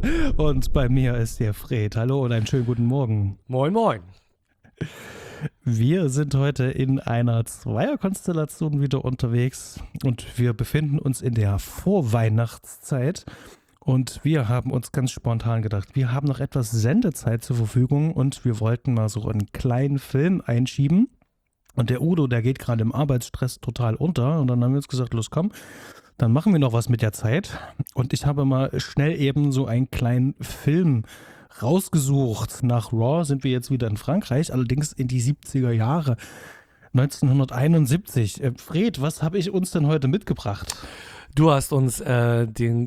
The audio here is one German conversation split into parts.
Und bei mir ist der Fred. Hallo und einen schönen guten Morgen. Moin, moin. Wir sind heute in einer Zweierkonstellation wieder unterwegs und wir befinden uns in der Vorweihnachtszeit. Und wir haben uns ganz spontan gedacht, wir haben noch etwas Sendezeit zur Verfügung und wir wollten mal so einen kleinen Film einschieben. Und der Udo, der geht gerade im Arbeitsstress total unter. Und dann haben wir uns gesagt, los komm, dann machen wir noch was mit der Zeit. Und ich habe mal schnell eben so einen kleinen Film rausgesucht. Nach Raw sind wir jetzt wieder in Frankreich, allerdings in die 70er Jahre. 1971. Fred, was habe ich uns denn heute mitgebracht? Du hast uns den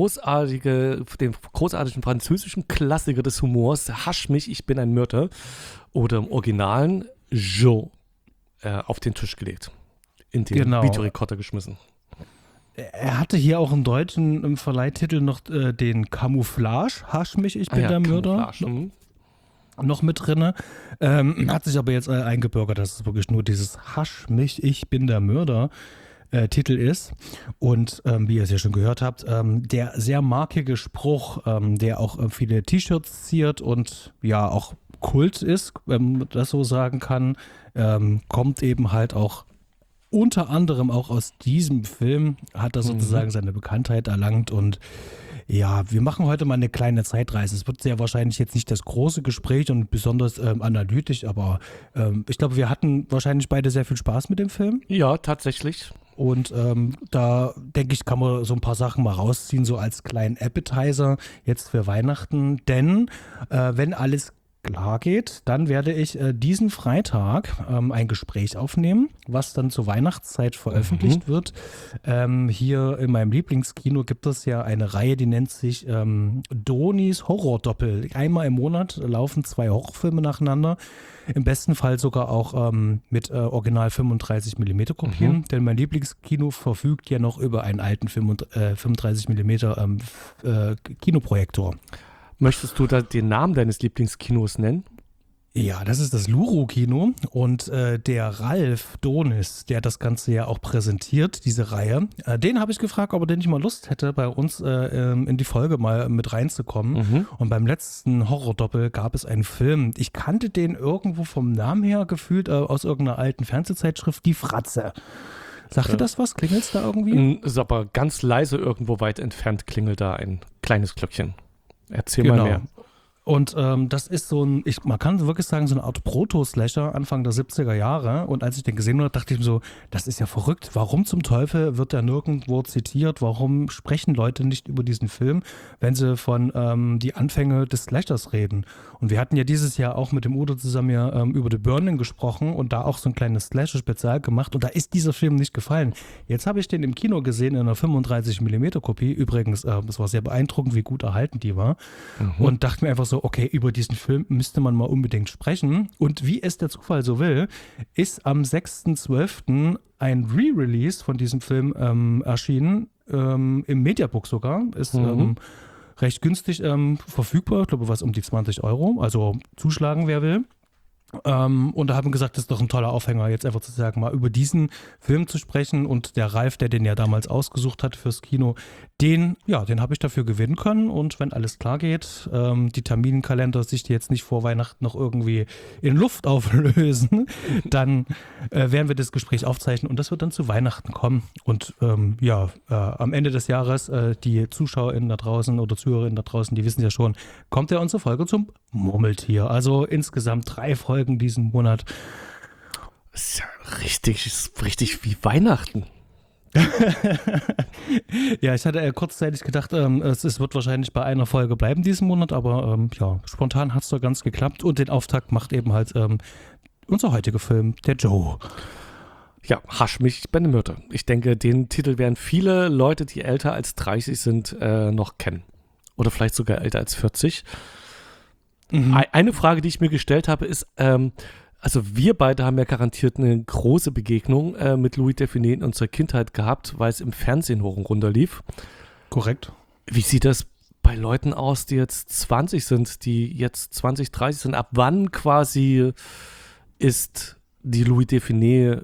großartigen französischen Klassiker des Humors, Hasch mich, ich bin ein Mörder, oder im Originalen Joe, auf den Tisch gelegt. In den Videorekorder geschmissen. Er hatte hier auch im deutschen Verleihtitel noch den Camouflage, Hasch mich, ich bin der Mörder, noch mit drin. Hat sich aber jetzt eingebürgert, dass es wirklich nur dieses Hasch mich, ich bin der Mörder Titel ist. Und wie ihr es ja schon gehört habt, der sehr markige Spruch, der auch viele T-Shirts ziert und ja auch Kult ist, wenn man das so sagen kann, kommt eben halt auch unter anderem auch aus diesem Film, hat er sozusagen seine Bekanntheit erlangt. Und ja, wir machen heute mal eine kleine Zeitreise. Es wird sehr wahrscheinlich jetzt nicht das große Gespräch und besonders analytisch, aber ich glaube, wir hatten wahrscheinlich beide sehr viel Spaß mit dem Film. Ja, tatsächlich. Und da denke ich, kann man so ein paar Sachen mal rausziehen, so als kleinen Appetizer jetzt für Weihnachten. Denn wenn alles klar geht, dann werde ich diesen Freitag ein Gespräch aufnehmen, was dann zur Weihnachtszeit veröffentlicht wird. Hier in meinem Lieblingskino gibt es ja eine Reihe, die nennt sich Donis Horrordoppel. Einmal im Monat laufen 2 Horrorfilme nacheinander. Im besten Fall sogar auch mit Original 35mm Kopien, denn mein Lieblingskino verfügt ja noch über einen alten 35mm Kinoprojektor. Möchtest du da den Namen deines Lieblingskinos nennen? Ja, das ist das Luro-Kino und der Ralf Donis, der das Ganze ja auch präsentiert, diese Reihe, den habe ich gefragt, ob er denn nicht mal Lust hätte, bei uns in die Folge mal mit reinzukommen. Und beim letzten Horrordoppel gab es einen Film, ich kannte den irgendwo vom Namen her gefühlt aus irgendeiner alten Fernsehzeitschrift, Die Fratze. Sagt dir das was? Klingelt es da irgendwie? Ist aber ganz leise irgendwo weit entfernt klingelt da ein kleines Glöckchen. Erzähl mal mehr. Und das ist so ein, man kann wirklich sagen, so eine Art Proto-Slasher Anfang der 70er Jahre. Und als ich den gesehen habe, dachte ich mir so, das ist ja verrückt. Warum zum Teufel wird der nirgendwo zitiert? Warum sprechen Leute nicht über diesen Film, wenn sie von die Anfänge des Slashers reden? Und wir hatten ja dieses Jahr auch mit dem Udo zusammen ja über The Burning gesprochen und da auch so ein kleines Slasher-Spezial gemacht. Und da ist dieser Film nicht gefallen. Jetzt habe ich den im Kino gesehen in einer 35mm Kopie. Übrigens, es war sehr beeindruckend, wie gut erhalten die war. Und dachte mir einfach so, okay, über diesen Film müsste man mal unbedingt sprechen. Und wie es der Zufall so will, ist am 6.12. ein Re-Release von diesem Film erschienen, im Mediabook sogar. Ist recht günstig verfügbar, ich glaube, was um die 20 Euro. Also zuschlagen, wer will. Und da haben wir gesagt, das ist doch ein toller Aufhänger, jetzt einfach zu sagen, mal über diesen Film zu sprechen. Und der Ralf, der den ja damals ausgesucht hat fürs Kino, den habe ich dafür gewinnen können. Und wenn alles klar geht, die Terminkalender sich jetzt nicht vor Weihnachten noch irgendwie in Luft auflösen, dann werden wir das Gespräch aufzeichnen und das wird dann zu Weihnachten kommen. Und am Ende des Jahres, die ZuschauerInnen da draußen oder ZuhörerInnen da draußen, die wissen ja schon, kommt ja unsere Folge zum Murmeltier. Also insgesamt 3 Folgen diesen Monat. Das ist ja richtig wie Weihnachten. Ja, ich hatte kurzzeitig gedacht, es wird wahrscheinlich bei einer Folge bleiben diesen Monat, aber spontan hat es doch ganz geklappt und den Auftakt macht eben halt unser heutiger Film, der Joe. Ja, Hasch mich, ich bin ein Mörder. Ich denke, den Titel werden viele Leute, die älter als 30 sind, noch kennen. Oder vielleicht sogar älter als 40. Eine Frage, die ich mir gestellt habe, ist, also wir beide haben ja garantiert eine große Begegnung mit Louis Define in unserer Kindheit gehabt, weil es im Fernsehen hoch und runter lief. Korrekt. Wie sieht das bei Leuten aus, die jetzt 20 sind, die jetzt 20, 30 sind? Ab wann quasi ist die Louis Define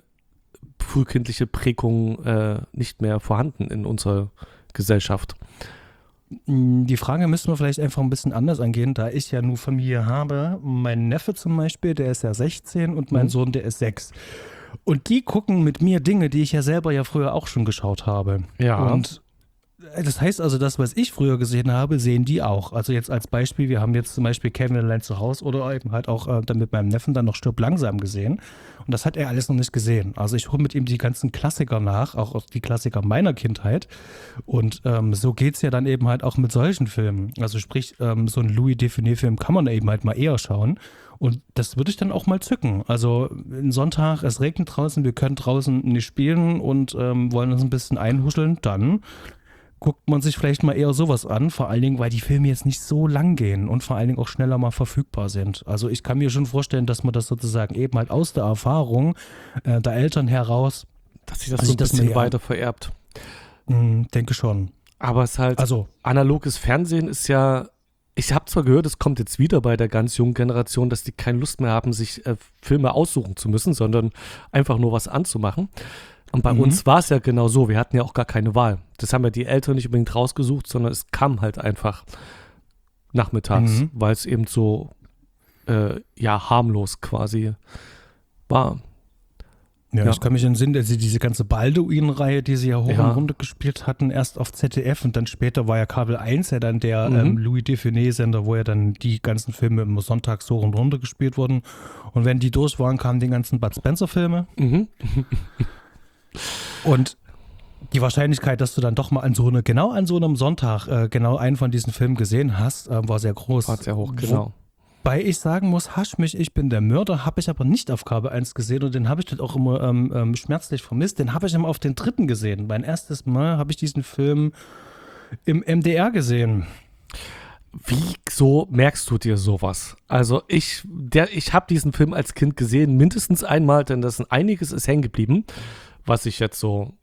frühkindliche Prägung nicht mehr vorhanden in unserer Gesellschaft? Die Frage müssen wir vielleicht einfach ein bisschen anders angehen, da ich ja nur Familie habe. Mein Neffe zum Beispiel, der ist ja 16 und mein Sohn, der ist 6. Und die gucken mit mir Dinge, die ich ja selber ja früher auch schon geschaut habe. Ja. Und das heißt also, das, was ich früher gesehen habe, sehen die auch. Also jetzt als Beispiel, wir haben jetzt zum Beispiel Kevin allein zu Hause oder eben halt auch dann mit meinem Neffen dann noch Stirb langsam gesehen. Und das hat er alles noch nicht gesehen. Also ich hole mit ihm die ganzen Klassiker nach, auch die Klassiker meiner Kindheit. Und so geht es ja dann eben halt auch mit solchen Filmen. Also sprich, so einen Louis Define-Film kann man eben halt mal eher schauen. Und das würde ich dann auch mal zücken. Also einen Sonntag, es regnet draußen, wir können draußen nicht spielen und wollen uns ein bisschen einhuscheln, dann guckt man sich vielleicht mal eher sowas an, vor allen Dingen, weil die Filme jetzt nicht so lang gehen und vor allen Dingen auch schneller mal verfügbar sind. Also ich kann mir schon vorstellen, dass man das sozusagen eben halt aus der Erfahrung der Eltern heraus, dass sich das so ein bisschen weiter vererbt. Denke schon. Aber es halt, also analoges Fernsehen ist ja, ich habe zwar gehört, es kommt jetzt wieder bei der ganz jungen Generation, dass die keine Lust mehr haben, sich Filme aussuchen zu müssen, sondern einfach nur was anzumachen. Und bei uns war es ja genau so, wir hatten ja auch gar keine Wahl. Das haben ja die Eltern nicht unbedingt rausgesucht, sondern es kam halt einfach nachmittags, weil es eben so, harmlos quasi war. Ja, ich kann mich entsinnen, dass sie diese ganze Balduin-Reihe, die sie ja hoch und runter gespielt hatten, erst auf ZDF und dann später war ja Kabel 1 ja dann der Louis Define-Sender, wo ja dann die ganzen Filme immer sonntags hoch und runter gespielt wurden. Und wenn die durch waren, kamen die ganzen Bud Spencer-Filme. Und die Wahrscheinlichkeit, dass du dann doch mal genau an so einem Sonntag genau einen von diesen Filmen gesehen hast, war sehr groß. War sehr hoch, genau. Wobei ich sagen muss, Hasch mich, ich bin der Mörder, habe ich aber nicht auf Kabel 1 gesehen und den habe ich dort auch immer schmerzlich vermisst. Den habe ich immer auf den 3. gesehen. Mein erstes Mal habe ich diesen Film im MDR gesehen. Wieso merkst du dir sowas? Also ich habe diesen Film als Kind gesehen, mindestens einmal, denn das einiges ist hängen geblieben, was ich jetzt so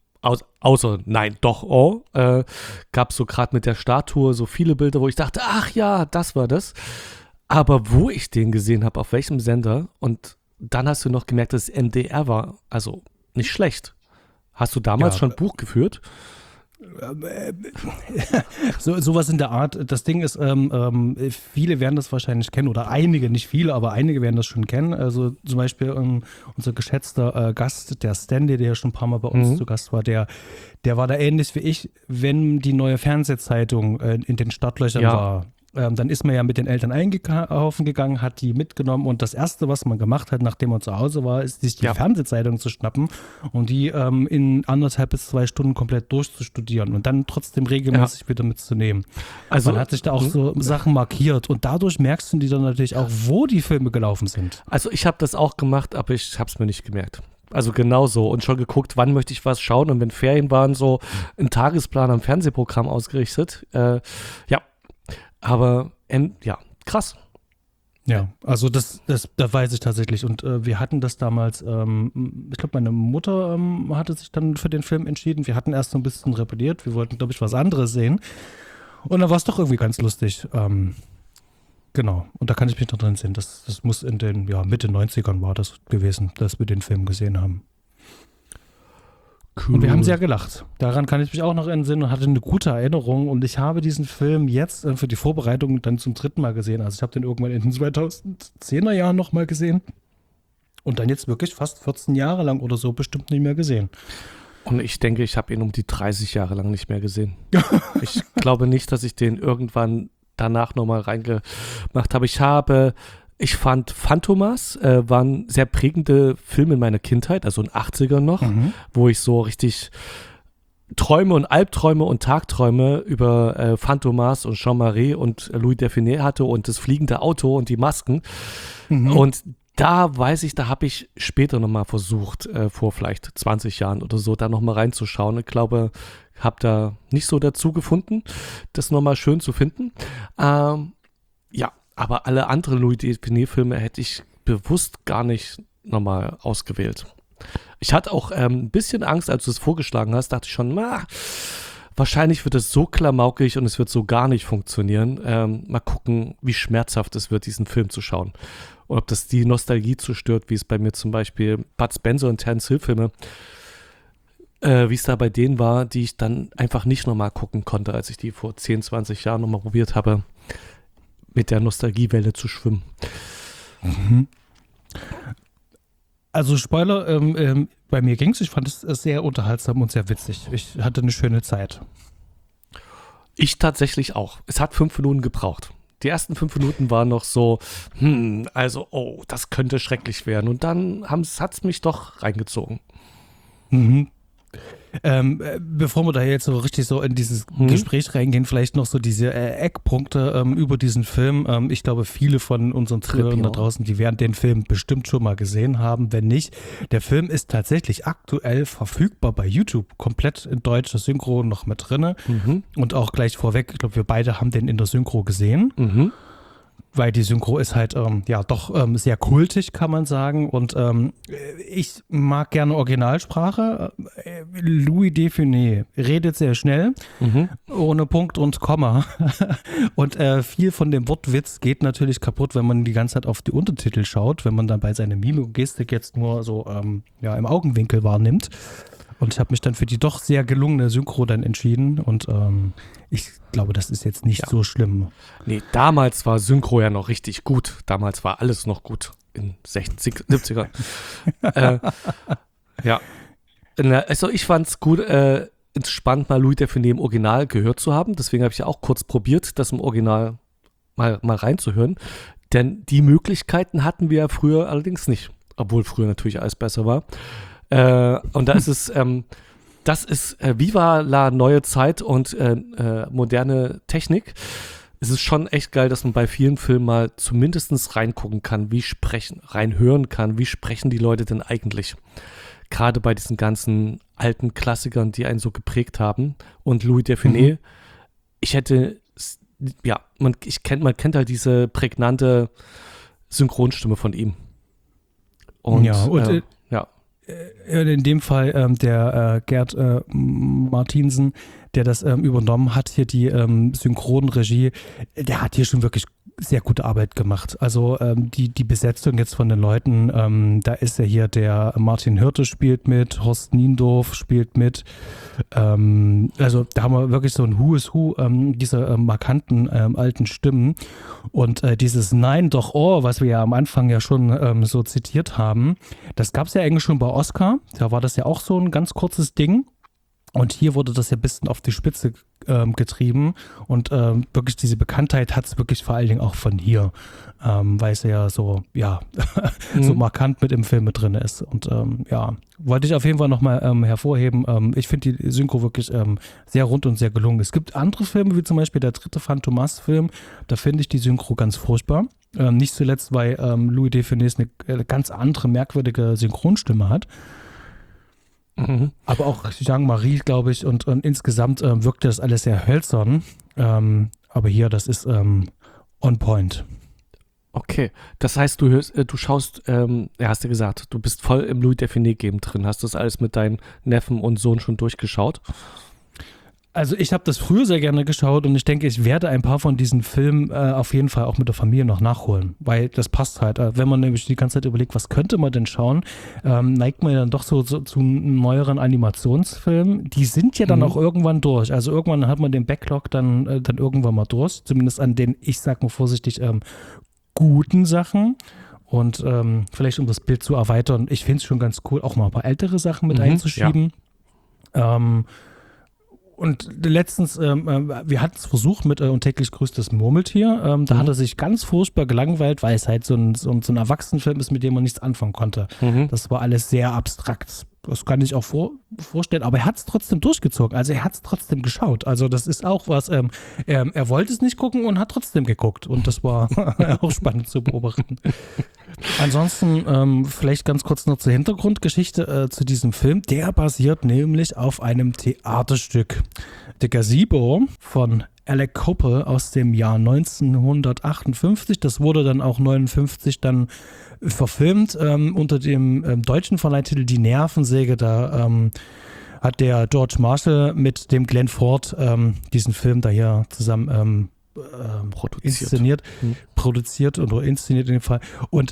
gab es so gerade mit der Statue so viele Bilder, wo ich dachte, ach ja, das war das. Aber wo ich den gesehen habe, auf welchem Sender, und dann hast du noch gemerkt, dass es MDR war, also nicht schlecht. Hast du damals schon Buch geführt? Sowas in der Art. Das Ding ist, viele werden das wahrscheinlich kennen oder einige, nicht viele, aber einige werden das schon kennen. Also zum Beispiel unser geschätzter Gast, der Stanley, der ja schon ein paar Mal bei uns zu Gast war, der war da ähnlich wie ich, wenn die neue Fernsehzeitung in den Startlöchern war. Dann ist man ja mit den Eltern einkaufen gegangen, hat die mitgenommen und das Erste, was man gemacht hat, nachdem man zu Hause war, ist, sich die Fernsehzeitung zu schnappen und die in 1,5 bis 2 Stunden komplett durchzustudieren und dann trotzdem regelmäßig wieder mitzunehmen. Also man hat sich da auch so Sachen markiert und dadurch merkst du die dann natürlich auch, wo die Filme gelaufen sind. Also ich habe das auch gemacht, aber ich habe es mir nicht gemerkt. Also genauso und schon geguckt, wann möchte ich was schauen und wenn Ferien waren, so ein Tagesplan am Fernsehprogramm ausgerichtet. Aber, krass. Ja, also das weiß ich tatsächlich. Und wir hatten das damals, ich glaube, meine Mutter hatte sich dann für den Film entschieden. Wir hatten erst so ein bisschen rebelliert. Wir wollten, glaube ich, was anderes sehen. Und dann war es doch irgendwie ganz lustig. Genau. Und da kann ich mich noch drin sehen. Das muss in den Mitte 90ern war das gewesen, dass wir den Film gesehen haben. Cool. Und wir haben sehr gelacht. Daran kann ich mich auch noch entsinnen und hatte eine gute Erinnerung. Und ich habe diesen Film jetzt für die Vorbereitung dann zum 3. Mal gesehen. Also ich habe den irgendwann in den 2010er Jahren nochmal gesehen. Und dann jetzt wirklich fast 14 Jahre lang oder so bestimmt nicht mehr gesehen. Und ich denke, ich habe ihn um die 30 Jahre lang nicht mehr gesehen. Ich glaube nicht, dass ich den irgendwann danach nochmal reingemacht habe. Ich fand Phantomas war ein sehr prägender Film in meiner Kindheit, also in den 80ern noch, wo ich so richtig Träume und Albträume und Tagträume über Phantomas und Jean-Marie und Louis Define hatte und das fliegende Auto und die Masken. Und da weiß ich, da habe ich später nochmal versucht, vor vielleicht 20 Jahren oder so, da nochmal reinzuschauen. Ich glaube, habe da nicht so dazu gefunden, das nochmal schön zu finden. Aber alle anderen Louis Define-Filme hätte ich bewusst gar nicht nochmal ausgewählt. Ich hatte auch ein bisschen Angst, als du es vorgeschlagen hast, dachte ich schon, wahrscheinlich wird es so klamaukig und es wird so gar nicht funktionieren. Mal gucken, wie schmerzhaft es wird, diesen Film zu schauen. Und ob das die Nostalgie zerstört, wie es bei mir zum Beispiel Bud Spencer und Terence Hill Filme wie es da bei denen war, die ich dann einfach nicht nochmal gucken konnte, als ich die vor 10, 20 Jahren nochmal probiert habe, mit der Nostalgiewelle zu schwimmen. Mhm. Also Spoiler, bei mir ging's. Ich fand es sehr unterhaltsam und sehr witzig. Ich hatte eine schöne Zeit. Ich tatsächlich auch. Es hat 5 Minuten gebraucht. Die ersten 5 Minuten waren noch so, das könnte schrecklich werden. Und dann hat es mich doch reingezogen. Mhm. Bevor wir da jetzt so richtig so in dieses Gespräch reingehen, vielleicht noch so diese Eckpunkte über diesen Film. Ich glaube, viele von unseren Zuhörern da draußen, die werden den Film bestimmt schon mal gesehen haben. Wenn nicht, der Film ist tatsächlich aktuell verfügbar bei YouTube. Komplett in deutscher Synchro noch mit drin. Und auch gleich vorweg, ich glaube, wir beide haben den in der Synchro gesehen. Weil die Synchro ist halt doch sehr kultig, kann man sagen. Und ich mag gerne Originalsprache. Louis Define redet sehr schnell, ohne Punkt und Komma. Und viel von dem Wortwitz geht natürlich kaputt, wenn man die ganze Zeit auf die Untertitel schaut, wenn man dann bei seiner Mimik und Gestik jetzt nur so im Augenwinkel wahrnimmt. Und ich habe mich dann für die doch sehr gelungene Synchro dann entschieden und ich glaube, das ist jetzt nicht so schlimm. Nee, damals war Synchro ja noch richtig gut. Damals war alles noch gut in 60, 70ern. Also ich fand es gut, spannend, mal Louis Define im Original gehört zu haben. Deswegen habe ich ja auch kurz probiert, das im Original mal reinzuhören. Denn die Möglichkeiten hatten wir ja früher allerdings nicht. Obwohl früher natürlich alles besser war. Und da ist es, das ist Viva la neue Zeit und moderne Technik. Es ist schon echt geil, dass man bei vielen Filmen mal zumindest reingucken kann, reinhören kann, wie sprechen die Leute denn eigentlich. Gerade bei diesen ganzen alten Klassikern, die einen so geprägt haben. Und Louis Define, man kennt halt diese prägnante Synchronstimme von ihm. Und in dem Fall der Gerd Martinsen, der das übernommen hat, hier die Synchronregie, der hat hier schon wirklich sehr gute Arbeit gemacht. Also die Besetzung jetzt von den Leuten, da ist ja hier der Martin Hirte spielt mit, Horst Niendorf spielt mit. Also da haben wir wirklich so ein Who is Who dieser markanten alten Stimmen. Und dieses Nein doch oh, was wir ja am Anfang ja schon so zitiert haben, das gab es ja eigentlich schon bei Oscar. Da war das ja auch so ein ganz kurzes Ding. Und hier wurde das ja ein bisschen auf die Spitze getrieben und wirklich diese Bekanntheit hat es wirklich vor allen Dingen auch von hier, weil es ja so, so markant mit im Film mit drin ist. Und wollte ich auf jeden Fall nochmal hervorheben. Ich finde die Synchro wirklich sehr rund und sehr gelungen. Es gibt andere Filme, wie zum Beispiel der dritte Phantomas-Film, da finde ich die Synchro ganz furchtbar. Nicht zuletzt, weil Louis Define eine ganz andere, merkwürdige Synchronstimme hat. Aber auch Jean-Marie, glaube ich, und insgesamt wirkte das alles sehr hölzern. Aber hier, das ist on point. Okay, das heißt, du schaust, hast du gesagt, du bist voll im Louis Define-Game drin. Hast du das alles mit deinen Neffen und Sohn schon durchgeschaut? Also ich habe das früher sehr gerne geschaut und ich denke, ich werde ein paar von diesen Filmen auf jeden Fall auch mit der Familie noch nachholen, weil das passt halt. Wenn man nämlich die ganze Zeit überlegt, was könnte man denn schauen, neigt man ja dann doch so zu neueren Animationsfilmen. Die sind ja dann auch irgendwann durch. Also irgendwann hat man den Backlog dann irgendwann mal durch, zumindest an den, ich sag mal vorsichtig, guten Sachen. Und vielleicht um das Bild zu erweitern, ich finde es schon ganz cool, auch mal ein paar ältere Sachen mit einzuschieben. Ja. Und letztens, wir hatten es versucht mit Und täglich grüßt das Murmeltier. Da hat er sich ganz furchtbar gelangweilt, weil es halt so ein Erwachsenenfilm ist, mit dem man nichts anfangen konnte. Das war alles sehr abstrakt. Das kann ich auch vorstellen. Aber er hat es trotzdem durchgezogen. Also er hat es trotzdem geschaut. Also das ist auch was, er wollte es nicht gucken und hat trotzdem geguckt. Und das war auch spannend zu beobachten. Ansonsten vielleicht ganz kurz noch zur Hintergrundgeschichte zu diesem Film. Der basiert nämlich auf einem Theaterstück. The Gazebo von Alec Coppel aus dem Jahr 1958. Das wurde dann auch 1959 dann verfilmt unter dem deutschen Verleihtitel Die Nervensäge. Da hat der George Marshall mit dem Glenn Ford diesen Film da hier zusammen produziert oder inszeniert in dem Fall. Und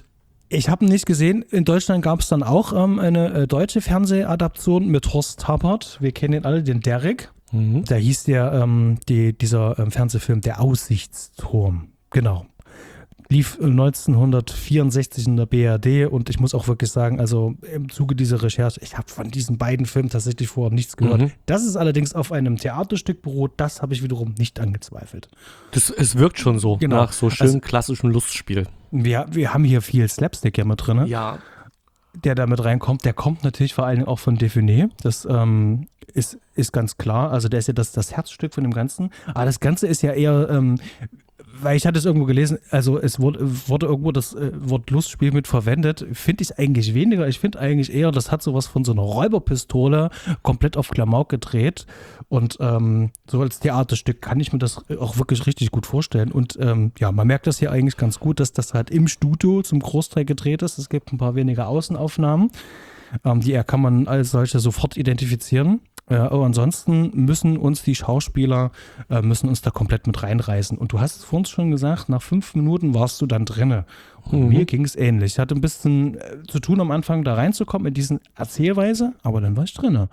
Ich habe ihn nicht gesehen. In Deutschland gab es dann auch eine deutsche Fernsehadaption mit Horst Tappert. Wir kennen ihn alle, den Derek. Da hieß dieser Fernsehfilm Der Aussichtsturm. Genau. Lief 1964 in der BRD und ich muss auch wirklich sagen, also im Zuge dieser Recherche, ich habe von diesen beiden Filmen tatsächlich vorher nichts gehört. Dass es allerdings auf einem Theaterstück beruht, das habe ich wiederum nicht angezweifelt. Es wirkt schon so, genau, nach so schön klassischem Lustspiel. Wir haben hier viel Slapstick ja mit drin, ja, der da mit reinkommt. Der kommt natürlich vor allen Dingen auch von Defuné. Das ist ganz klar. Also der ist ja das Herzstück von dem Ganzen. Aber das Ganze ist ja eher, weil ich hatte es irgendwo gelesen, also es wurde irgendwo das Wort Lustspiel mit verwendet. Finde ich eigentlich weniger. Ich finde eigentlich eher, das hat sowas von so einer Räuberpistole komplett auf Klamauk gedreht. Und so als Theaterstück kann ich mir das auch wirklich richtig gut vorstellen. Und ja, man merkt das hier eigentlich ganz gut, dass das halt im Studio zum Großteil gedreht ist. Es gibt ein paar wenige Außenaufnahmen. Die kann man als solche sofort identifizieren. Aber ansonsten müssen uns die Schauspieler müssen uns da komplett mit reinreißen. Und du hast es vorhin schon gesagt, nach 5 Minuten warst du dann drinne. Und mir ging es ähnlich. Ich hatte ein bisschen zu tun am Anfang, da reinzukommen in diesen Erzählweise, aber dann war ich drinne.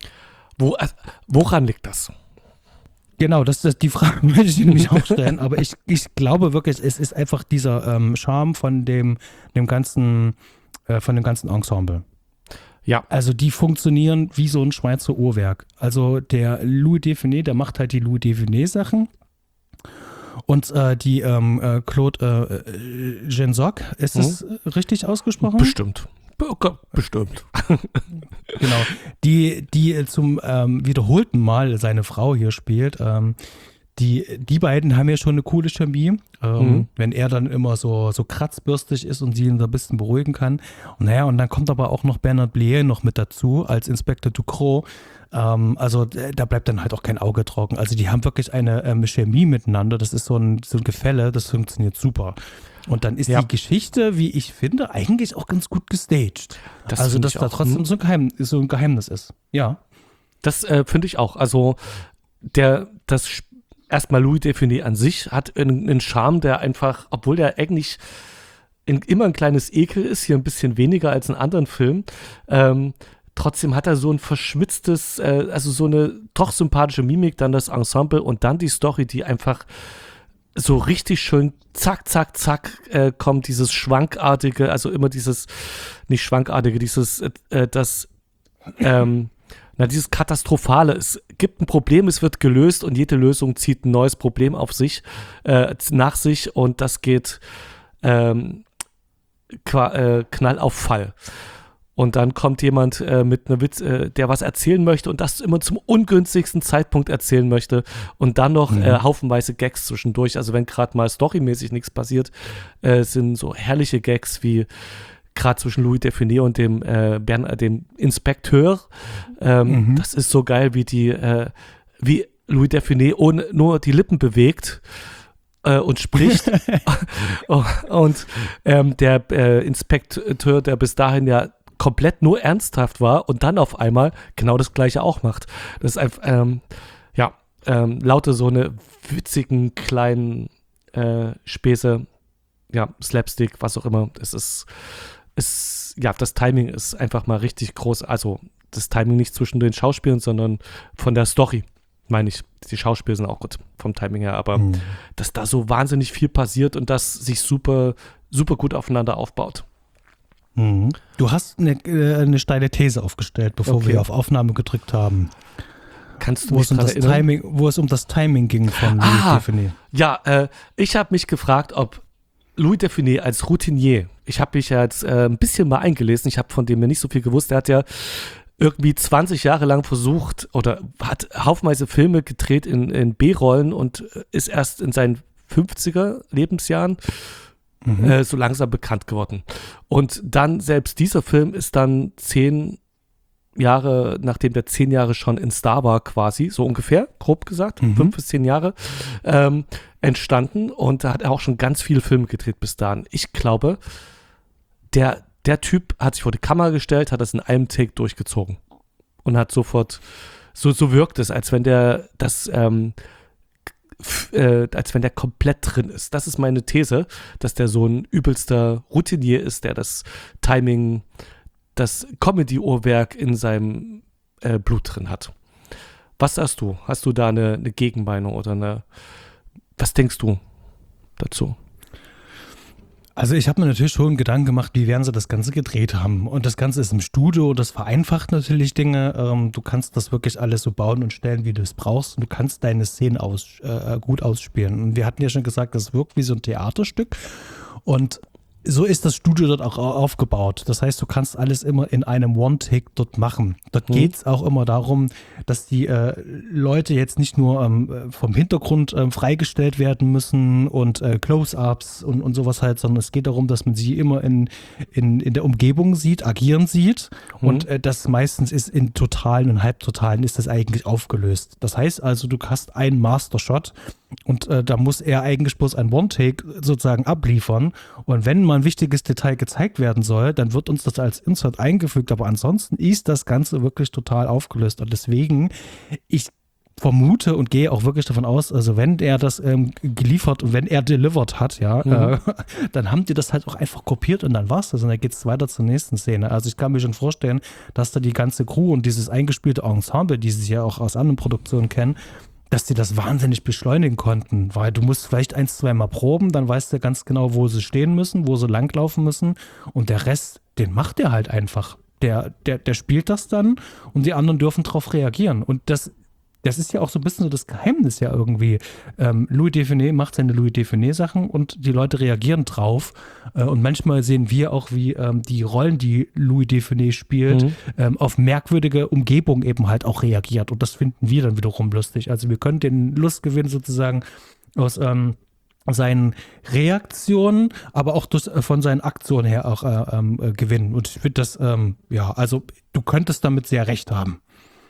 Woran liegt das? Genau, die Frage möchte ich nämlich auch stellen. Aber ich glaube wirklich, es ist einfach dieser Charme von dem ganzen Ensemble. Ja. Also die funktionieren wie so ein Schweizer Uhrwerk. Also der Louis Defuné, der macht halt die Louis Defuné-Sachen. Und die Claude Gensock, ist das richtig ausgesprochen? Bestimmt. Bestimmt. Genau. Die zum wiederholten Mal seine Frau hier spielt, die beiden haben ja schon eine coole Chemie, wenn er dann immer so kratzbürstig ist und sie ihn so ein bisschen beruhigen kann. Und naja, und dann kommt aber auch noch Bernard Blier noch mit dazu als Inspektor Ducrot. Also da bleibt dann halt auch kein Auge trocken. Also die haben wirklich eine Chemie miteinander. Das ist so ein Gefälle, das funktioniert super. Und dann ist die Geschichte, wie ich finde, eigentlich auch ganz gut gestaged. Also dass da trotzdem so ein Geheimnis ist. Ja. Das finde ich auch. Also erstmal Louis Defuné an sich hat einen Charme, der einfach, obwohl der eigentlich immer ein kleines Ekel ist, hier ein bisschen weniger als in anderen Filmen, trotzdem hat er so ein verschmitztes, also so eine doch sympathische Mimik, dann das Ensemble und dann die Story, die einfach so richtig schön zack, zack, zack kommt, dieses schwankartige, also immer dieses, nicht schwankartige, dieses dieses Katastrophale. Es gibt ein Problem, es wird gelöst und jede Lösung zieht ein neues Problem nach sich und das geht Knall auf Fall. Und dann kommt jemand mit einem Witz, der was erzählen möchte und das immer zum ungünstigsten Zeitpunkt erzählen möchte und dann noch haufenweise Gags zwischendurch. Also wenn gerade mal storymäßig nichts passiert, sind so herrliche Gags wie gerade zwischen Louis Defuné und dem Inspekteur. Das ist so geil, wie Louis Defuné nur die Lippen bewegt und spricht. Und der Inspekteur, der bis dahin ja komplett nur ernsthaft war und dann auf einmal genau das Gleiche auch macht. Das ist einfach, lauter so eine witzigen kleinen Späße, Slapstick, was auch immer. Das Timing ist einfach mal richtig groß. Also das Timing nicht zwischen den Schauspielern, sondern von der Story, meine ich. Die Schauspieler sind auch gut vom Timing her, aber dass da so wahnsinnig viel passiert und das sich super, super gut aufeinander aufbaut. Du hast eine steile These aufgestellt, bevor wir auf Aufnahme gedrückt haben. Kannst du mich daran erinnern? Wo es um das Timing ging von Louis Defuné. Ja, ich habe mich gefragt, ob Louis Defuné als Routinier, ich habe mich ja jetzt ein bisschen mal eingelesen, ich habe von dem mir nicht so viel gewusst, der hat ja irgendwie 20 Jahre lang versucht oder hat haufenweise Filme gedreht in B-Rollen und ist erst in seinen 50er Lebensjahren so langsam bekannt geworden. Und dann, selbst dieser Film ist dann 10 Jahre, nachdem der 10 Jahre schon in Star war quasi, so ungefähr, grob gesagt, 5 bis 10 Jahre, entstanden und da hat er auch schon ganz viele Filme gedreht bis dahin. Ich glaube, der Typ hat sich vor die Kamera gestellt, hat das in einem Take durchgezogen und hat sofort, so wirkt es, als wenn der das als wenn der komplett drin ist. Das ist meine These, dass der so ein übelster Routinier ist, der das Timing, das Comedy-Uhrwerk in seinem Blut drin hat. Was sagst du? Hast du da eine Gegenmeinung oder was denkst du dazu? Also ich habe mir natürlich schon Gedanken gemacht, wie werden sie das Ganze gedreht haben. Und das Ganze ist im Studio, das vereinfacht natürlich Dinge. Du kannst das wirklich alles so bauen und stellen, wie du es brauchst. Und du kannst deine Szenen gut ausspielen. Und wir hatten ja schon gesagt, das wirkt wie so ein Theaterstück. Und so ist das Studio dort auch aufgebaut. Das heißt, du kannst alles immer in einem One-Take dort machen. Dort geht es auch immer darum, dass die Leute jetzt nicht nur vom Hintergrund freigestellt werden müssen und Close-Ups und sowas halt, sondern es geht darum, dass man sie immer in der Umgebung sieht, agieren sieht. Und das meistens ist in Totalen und Halbtotalen ist das eigentlich aufgelöst. Das heißt also, du hast einen Master-Shot und da muss er eigentlich bloß ein One-Take sozusagen abliefern. Und wenn mal ein wichtiges Detail gezeigt werden soll, dann wird uns das als Insert eingefügt. Aber ansonsten ist das Ganze wirklich total aufgelöst. Und deswegen, ich vermute und gehe auch wirklich davon aus, also wenn er das geliefert und wenn er delivered hat, dann haben die das halt auch einfach kopiert und dann war's das. Und dann geht es weiter zur nächsten Szene. Also ich kann mir schon vorstellen, dass da die ganze Crew und dieses eingespielte Ensemble, die sie ja auch aus anderen Produktionen kennen, dass die das wahnsinnig beschleunigen konnten, weil du musst vielleicht 1-2 Mal proben, dann weißt du ganz genau, wo sie stehen müssen, wo sie langlaufen müssen und der Rest, den macht der halt einfach. Der spielt das dann und die anderen dürfen drauf reagieren und das ist ja auch so ein bisschen so das Geheimnis ja irgendwie. Louis Define macht seine Louis Define-Sachen und die Leute reagieren drauf. Und manchmal sehen wir auch, wie die Rollen, die Louis Define spielt, auf merkwürdige Umgebung eben halt auch reagiert. Und das finden wir dann wiederum lustig. Also wir können den Lustgewinn sozusagen aus seinen Reaktionen, aber auch von seinen Aktionen her auch gewinnen. Und ich finde das, also du könntest damit sehr recht haben.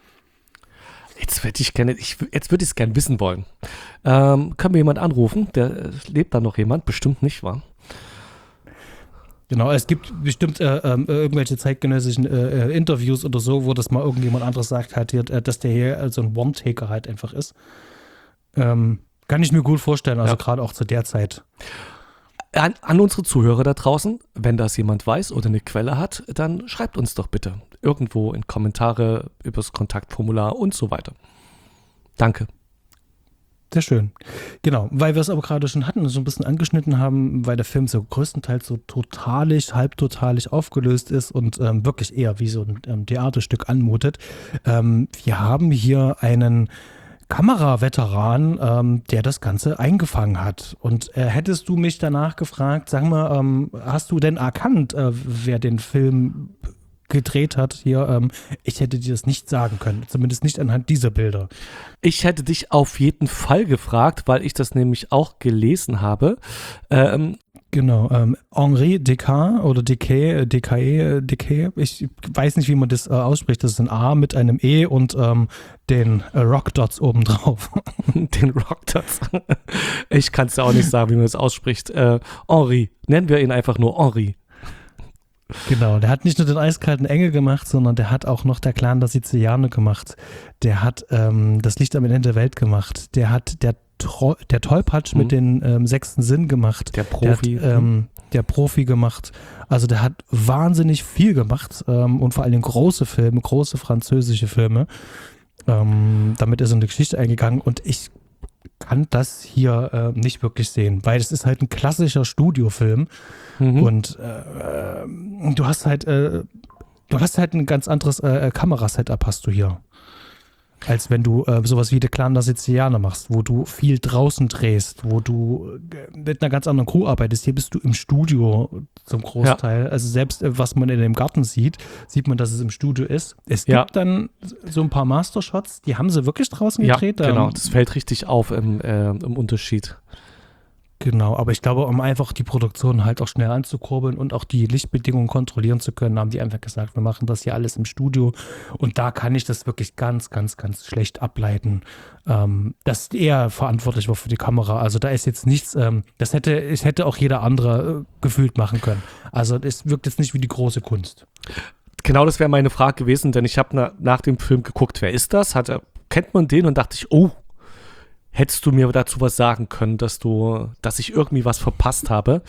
Jetzt würde ich es gerne wissen wollen. Können wir jemand anrufen? Lebt da noch jemand? Bestimmt nicht, wa? Genau, es gibt bestimmt irgendwelche zeitgenössischen Interviews oder so, wo das mal irgendjemand anderes sagt, halt hier, dass der hier so ein One-Taker halt einfach ist. Kann ich mir gut vorstellen, also gerade auch zu der Zeit. An unsere Zuhörer da draußen, wenn das jemand weiß oder eine Quelle hat, dann schreibt uns doch bitte irgendwo in Kommentare übers Kontaktformular und so weiter. Danke. Sehr schön. Genau, weil wir es aber gerade schon hatten, so ein bisschen angeschnitten haben, weil der Film so größtenteils so halbtotalig aufgelöst ist und wirklich eher wie so ein Theaterstück anmutet. Wir haben hier einen Kameraveteran, der das Ganze eingefangen hat. Und hättest du mich danach gefragt, sag mal, hast du denn erkannt, wer den Film gedreht hat hier? Ich hätte dir das nicht sagen können, zumindest nicht anhand dieser Bilder. Ich hätte dich auf jeden Fall gefragt, weil ich das nämlich auch gelesen habe. Genau, Henri Descartes oder Descartes, ich weiß nicht, wie man das ausspricht, das ist ein A mit einem E und den Rockdots obendrauf. Den Rockdots. Ich kann es ja auch nicht sagen, wie man das ausspricht. Henri, nennen wir ihn einfach nur Henri. Genau, der hat nicht nur den eiskalten Engel gemacht, sondern der hat auch noch der Clan der Sizilianer gemacht. Der hat das Licht am Ende der Welt gemacht. Der hat der Tollpatsch mit den sechsten Sinn gemacht. Der Profi. Der Profi gemacht. Also der hat wahnsinnig viel gemacht und vor allem große Filme, große französische Filme. Damit ist er in die Geschichte eingegangen und ich kann das hier nicht wirklich sehen, weil es ist halt ein klassischer Studiofilm und du hast halt ein ganz anderes Kamerasetup hast du hier, als wenn du sowas wie The Clan der Sizilianer machst, wo du viel draußen drehst, wo du mit einer ganz anderen Crew arbeitest. Hier bist du im Studio zum Großteil. Ja. Also selbst was man in dem Garten sieht man, dass es im Studio ist. Es gibt dann so ein paar Mastershots, die haben sie wirklich draußen gedreht. Ja, genau. Das fällt richtig auf im Unterschied. Genau, aber ich glaube, um einfach die Produktion halt auch schnell anzukurbeln und auch die Lichtbedingungen kontrollieren zu können, haben die einfach gesagt, wir machen das hier alles im Studio und da kann ich das wirklich ganz, ganz, ganz schlecht ableiten, dass er verantwortlich war für die Kamera. Also da ist jetzt nichts, das hätte auch jeder andere gefühlt machen können. Also es wirkt jetzt nicht wie die große Kunst. Genau, das wäre meine Frage gewesen, denn ich habe nach dem Film geguckt, wer ist das? Kennt man den? Und dachte ich, oh, hättest du mir dazu was sagen können, dass ich irgendwie was verpasst habe.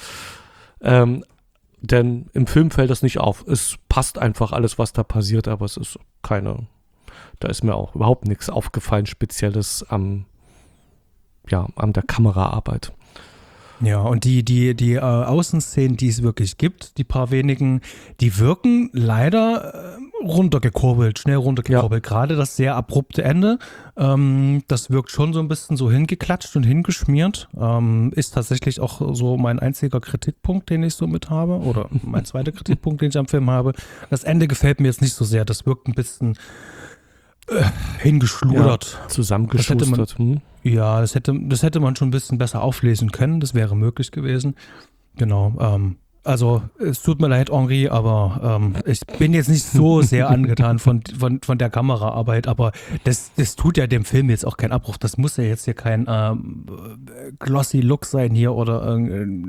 Denn im Film fällt das nicht auf. Es passt einfach alles, was da passiert, aber es ist da ist mir auch überhaupt nichts aufgefallen, Spezielles an der Kameraarbeit. Ja, und die Außenszenen, die es wirklich gibt, die paar wenigen, die wirken leider schnell runtergekurbelt. Ja. Gerade das sehr abrupte Ende, das wirkt schon so ein bisschen so hingeklatscht und hingeschmiert. Ist tatsächlich auch so mein einziger Kritikpunkt, den ich so mit habe. Oder mein zweiter Kritikpunkt, den ich am Film habe. Das Ende gefällt mir jetzt nicht so sehr. Das wirkt ein bisschen hingeschludert. Ja, zusammengeschustert. Ja, das hätte man schon ein bisschen besser auflesen können. Das wäre möglich gewesen. Genau. Also es tut mir leid, Henri, aber ich bin jetzt nicht so sehr angetan von der Kameraarbeit, aber das tut ja dem Film jetzt auch keinen Abbruch. Das muss ja jetzt hier kein glossy Look sein hier oder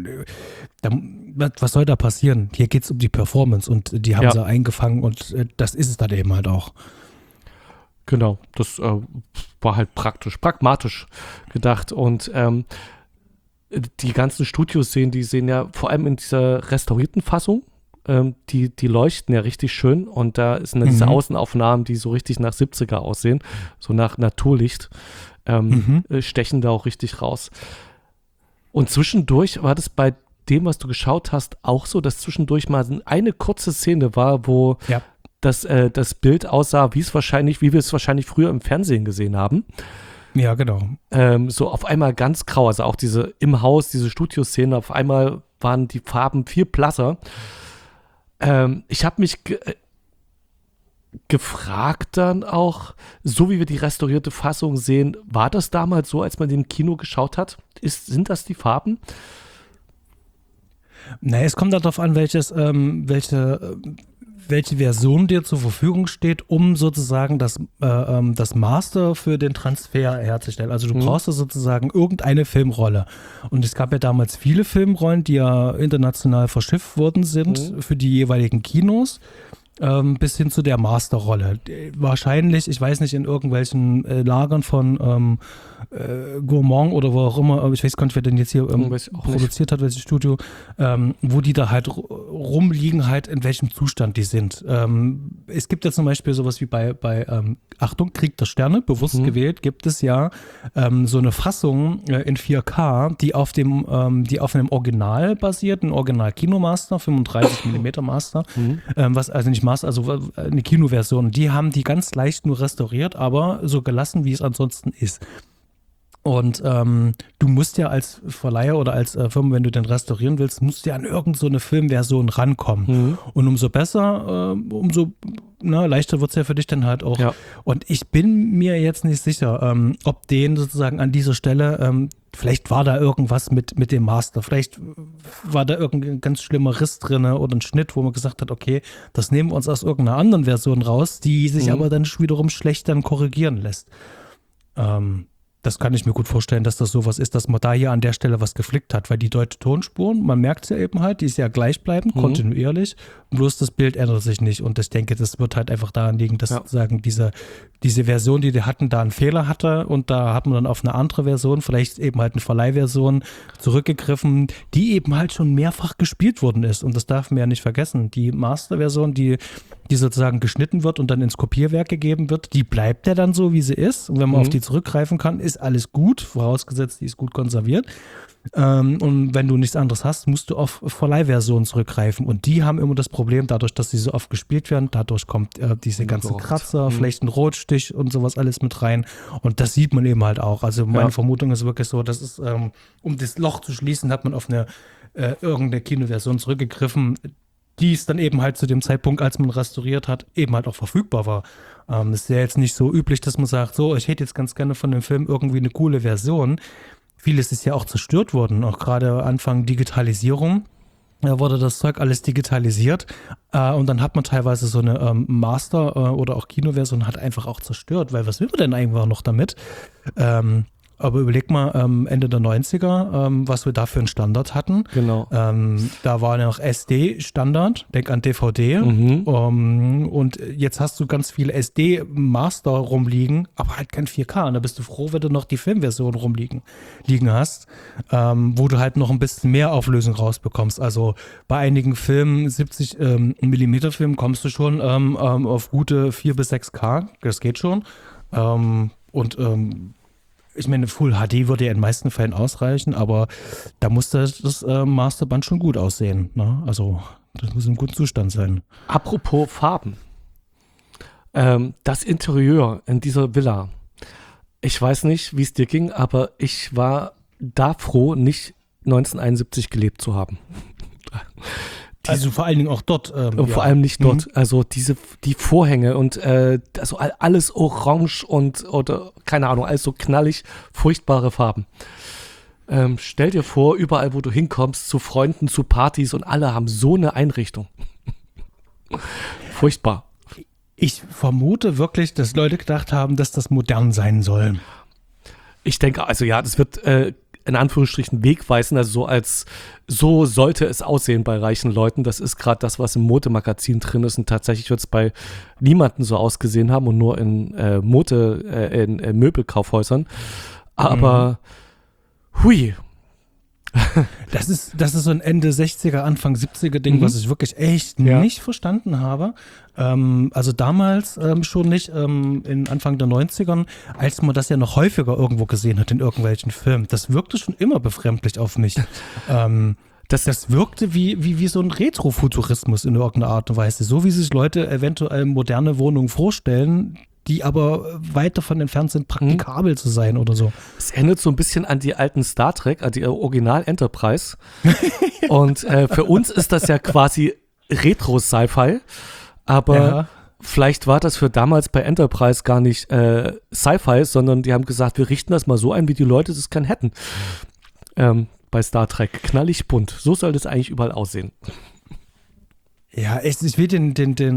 was soll da passieren? Hier geht es um die Performance und die haben sie eingefangen und das ist es dann eben halt auch. Genau, das war halt pragmatisch gedacht und die ganzen Studioszenen, die sehen ja vor allem in dieser restaurierten Fassung, die leuchten ja richtig schön und da sind diese Außenaufnahmen, die so richtig nach 70er aussehen, so nach Naturlicht, stechen da auch richtig raus. Und zwischendurch war das bei dem, was du geschaut hast, auch so, dass zwischendurch mal eine kurze Szene war, wo das Bild aussah, wie wir es wahrscheinlich früher im Fernsehen gesehen haben. Ja, genau. So auf einmal ganz grau, also auch diese im Haus, diese Studioszene, auf einmal waren die Farben viel blasser. Ich habe mich gefragt dann auch, so wie wir die restaurierte Fassung sehen, war das damals so, als man den im Kino geschaut hat? Sind das die Farben? Naja, es kommt darauf an, welche Version dir zur Verfügung steht, um sozusagen das Master für den Transfer herzustellen. Also du brauchst da sozusagen irgendeine Filmrolle. Und es gab ja damals viele Filmrollen, die ja international verschifft worden sind für die jeweiligen Kinos. Bis hin zu der Masterrolle. Wahrscheinlich, ich weiß nicht, in irgendwelchen Lagern von Gourmand oder wo auch immer, ich weiß gar nicht, wer denn jetzt hier produziert hat, welches Studio, wo die da halt rumliegen, halt in welchem Zustand die sind. Es gibt ja zum Beispiel sowas wie bei Achtung, Krieg der Sterne, bewusst gewählt, gibt es ja so eine Fassung in 4K, die auf einem Original basiert, ein Original-Kinomaster, 35 mm Master, was also nicht Master, also eine Kinoversion, die haben die ganz leicht nur restauriert, aber so gelassen, wie es ansonsten ist. Und du musst ja als Verleiher oder als Firma, wenn du den restaurieren willst, musst du ja an irgend so eine Filmversion rankommen. Und umso besser, umso leichter wird es ja für dich dann halt auch. Ja. Und ich bin mir jetzt nicht sicher, ob den sozusagen an dieser Stelle, vielleicht war da irgendwas mit dem Master, vielleicht war da irgendein ganz schlimmer Riss drin oder ein Schnitt, wo man gesagt hat, okay, das nehmen wir uns aus irgendeiner anderen Version raus, die sich aber dann wiederum schlecht dann korrigieren lässt. Das kann ich mir gut vorstellen, dass das sowas ist, dass man da hier an der Stelle was geflickt hat, weil die deutsche Tonspuren, man merkt es ja eben halt, die ist ja gleichbleibend, kontinuierlich, bloß das Bild ändert sich nicht und ich denke, das wird halt einfach daran liegen, dass sozusagen diese Version, die hatten, da einen Fehler hatte und da hat man dann auf eine andere Version, vielleicht eben halt eine Verleihversion zurückgegriffen, die eben halt schon mehrfach gespielt worden ist und das darf man ja nicht vergessen. Die Masterversion, die sozusagen geschnitten wird und dann ins Kopierwerk gegeben wird, die bleibt ja dann so, wie sie ist und wenn man auf die zurückgreifen kann, ist alles gut, vorausgesetzt, die ist gut konserviert. Und wenn du nichts anderes hast, musst du auf Verleihversionen zurückgreifen. Und die haben immer das Problem, dadurch, dass sie so oft gespielt werden, dadurch kommt diese ganzen Kratzer, vielleicht ein Rotstich und sowas alles mit rein. Und das sieht man eben halt auch. Also meine Vermutung ist wirklich so, dass es, um das Loch zu schließen, hat man auf irgendeine Kinoversion zurückgegriffen, die es dann eben halt zu dem Zeitpunkt, als man restauriert hat, eben halt auch verfügbar war. Es ist ja jetzt nicht so üblich, dass man sagt, so, ich hätte jetzt ganz gerne von dem Film irgendwie eine coole Version. Vieles ist ja auch zerstört worden, auch gerade Anfang Digitalisierung. Da wurde das Zeug alles digitalisiert und dann hat man teilweise so eine Master- oder auch Kinoversion halt einfach auch zerstört, weil was will man denn einfach noch damit? aber überleg mal, Ende der 90er, was wir da für einen Standard hatten. Genau. Da war noch SD-Standard, denk an DVD. Und jetzt hast du ganz viele SD-Master rumliegen, aber halt kein 4K. Und da bist du froh, wenn du noch die Filmversion liegen hast, wo du halt noch ein bisschen mehr Auflösung rausbekommst. Also bei einigen Filmen, 70 mm Filmen, kommst du schon auf gute 4 bis 6K. Das geht schon. Ich meine, Full HD würde ja in den meisten Fällen ausreichen, aber da muss das Masterband schon gut aussehen. Ne? Also das muss im guten Zustand sein. Apropos Farben. Das Interieur in dieser Villa. Ich weiß nicht, wie es dir ging, aber ich war da froh, nicht 1971 gelebt zu haben. Also vor allen Dingen auch dort. Vor allem nicht dort. Also die Vorhänge und also alles orange oder keine Ahnung, alles so knallig, furchtbare Farben. Stell dir vor, überall, wo du hinkommst, zu Freunden, zu Partys und alle haben so eine Einrichtung. Furchtbar. Ich vermute wirklich, dass Leute gedacht haben, dass das modern sein soll. Ich denke, also ja, das wird in Anführungsstrichen wegweisen, also so sollte es aussehen bei reichen Leuten. Das ist gerade das, was im Modemagazin drin ist und tatsächlich wird es bei niemandem so ausgesehen haben und nur in in Möbelkaufhäusern. Aber hui. Das ist so ein Ende 60er, Anfang 70er Ding, was ich wirklich echt nicht verstanden habe. Also damals schon nicht, in Anfang der 90ern, als man das ja noch häufiger irgendwo gesehen hat in irgendwelchen Filmen. Das wirkte schon immer befremdlich auf mich. Das wirkte wie so ein Retrofuturismus in irgendeiner Art und Weise. So wie sich Leute eventuell moderne Wohnungen vorstellen, die aber weit davon entfernt sind, praktikabel zu sein oder so. Es erinnert so ein bisschen an die alten Star Trek, an die Original Enterprise. Und für uns ist das ja quasi Retro-Sci-Fi. Aber vielleicht war das für damals bei Enterprise gar nicht Sci-Fi, sondern die haben gesagt, wir richten das mal so ein, wie die Leute das gern hätten. Bei Star Trek. Knallig bunt. So soll das eigentlich überall aussehen. Ja, ich will den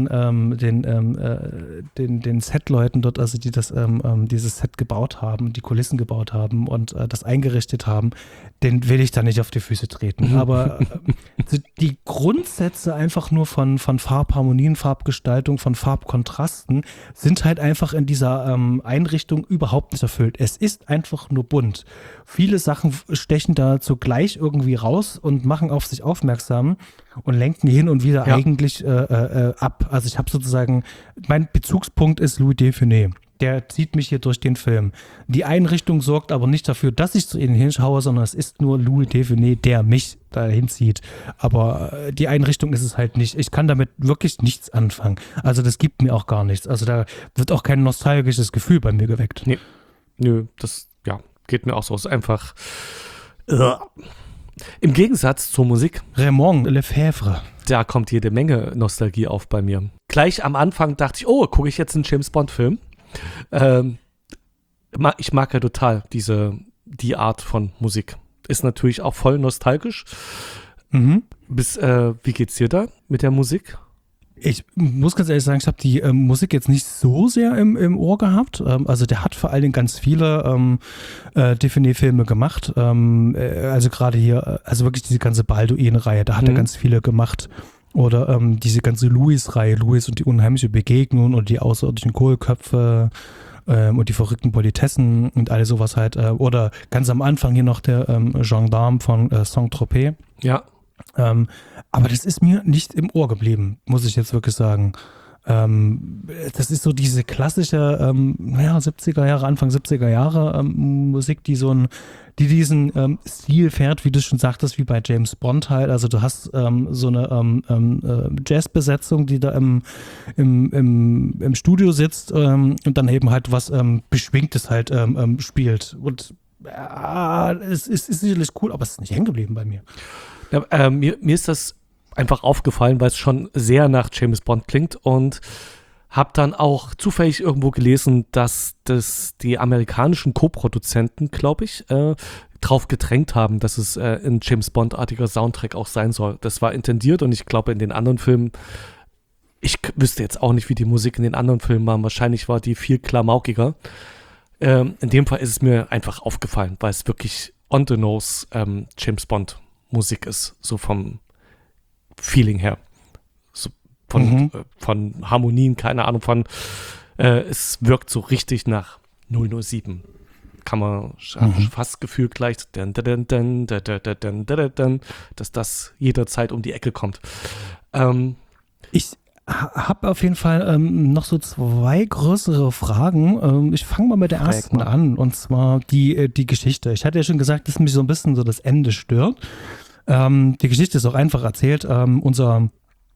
Set-Leuten dort, also die dieses Set gebaut haben, die Kulissen gebaut haben und das eingerichtet haben, den will ich da nicht auf die Füße treten. Aber die Grundsätze einfach nur von Farbharmonien, Farbgestaltung, von Farbkontrasten sind halt einfach in dieser Einrichtung überhaupt nicht erfüllt. Es ist einfach nur bunt. Viele Sachen stechen da zugleich irgendwie raus und machen auf sich aufmerksam und lenken hin und wieder eigentlich ab. Also ich habe sozusagen, mein Bezugspunkt ist Louis Define. Der zieht mich hier durch den Film. Die Einrichtung sorgt aber nicht dafür, dass ich zu ihnen hinschaue, sondern es ist nur Louis Define, der mich dahin zieht. Aber die Einrichtung ist es halt nicht. Ich kann damit wirklich nichts anfangen. Also das gibt mir auch gar nichts. Also da wird auch kein nostalgisches Gefühl bei mir geweckt. Nee. Nö, das geht mir auch so. Es ist einfach im Gegensatz zur Musik. Raymond Lefebvre. Da kommt jede Menge Nostalgie auf bei mir. Gleich am Anfang dachte ich, gucke ich jetzt einen James-Bond-Film? Ich mag ja total die Art von Musik. Ist natürlich auch voll nostalgisch. Wie geht's dir da mit der Musik? Ich muss ganz ehrlich sagen, ich habe die Musik jetzt nicht so sehr im Ohr gehabt. Also der hat vor allen Dingen ganz viele Define-Filme gemacht. Also gerade hier, also wirklich diese ganze Balduin-Reihe, da hat er ganz viele gemacht. Oder diese ganze Louis-Reihe, Louis und die unheimliche Begegnung oder die außerirdischen Kohlköpfe und die verrückten Politessen und alles sowas halt. Oder ganz am Anfang hier noch der Gendarme von Saint-Tropez. Ja. Aber das ist mir nicht im Ohr geblieben, muss ich jetzt wirklich sagen. Das ist so diese klassische 70er Jahre, Anfang 70er Jahre Musik, die diesen Stil fährt, wie du schon sagtest, wie bei James Bond halt. Also du hast so eine Jazzbesetzung, die da im Studio sitzt und dann eben halt was Beschwingtes halt spielt. Und es ist sicherlich cool, aber es ist nicht hängen geblieben bei mir. Ja, mir ist das einfach aufgefallen, weil es schon sehr nach James Bond klingt und habe dann auch zufällig irgendwo gelesen, dass die amerikanischen Co-Produzenten, glaube ich, drauf gedrängt haben, dass es ein James Bond-artiger Soundtrack auch sein soll. Das war intendiert und ich glaube in den anderen Filmen, ich wüsste jetzt auch nicht, wie die Musik in den anderen Filmen war, wahrscheinlich war die viel klamaukiger. In dem Fall ist es mir einfach aufgefallen, weil es wirklich on the nose James Bond Musik ist, so vom Feeling her. So von Harmonien, keine Ahnung, es wirkt so richtig nach 007. Kann man fast gefühlt gleich, dass das jederzeit um die Ecke kommt. Ich habe auf jeden Fall noch so 2 größere Fragen. Ich fange mal mit der ersten an, und zwar die Geschichte. Ich hatte ja schon gesagt, dass mich so ein bisschen so das Ende stört. Die Geschichte ist auch einfach erzählt. Unser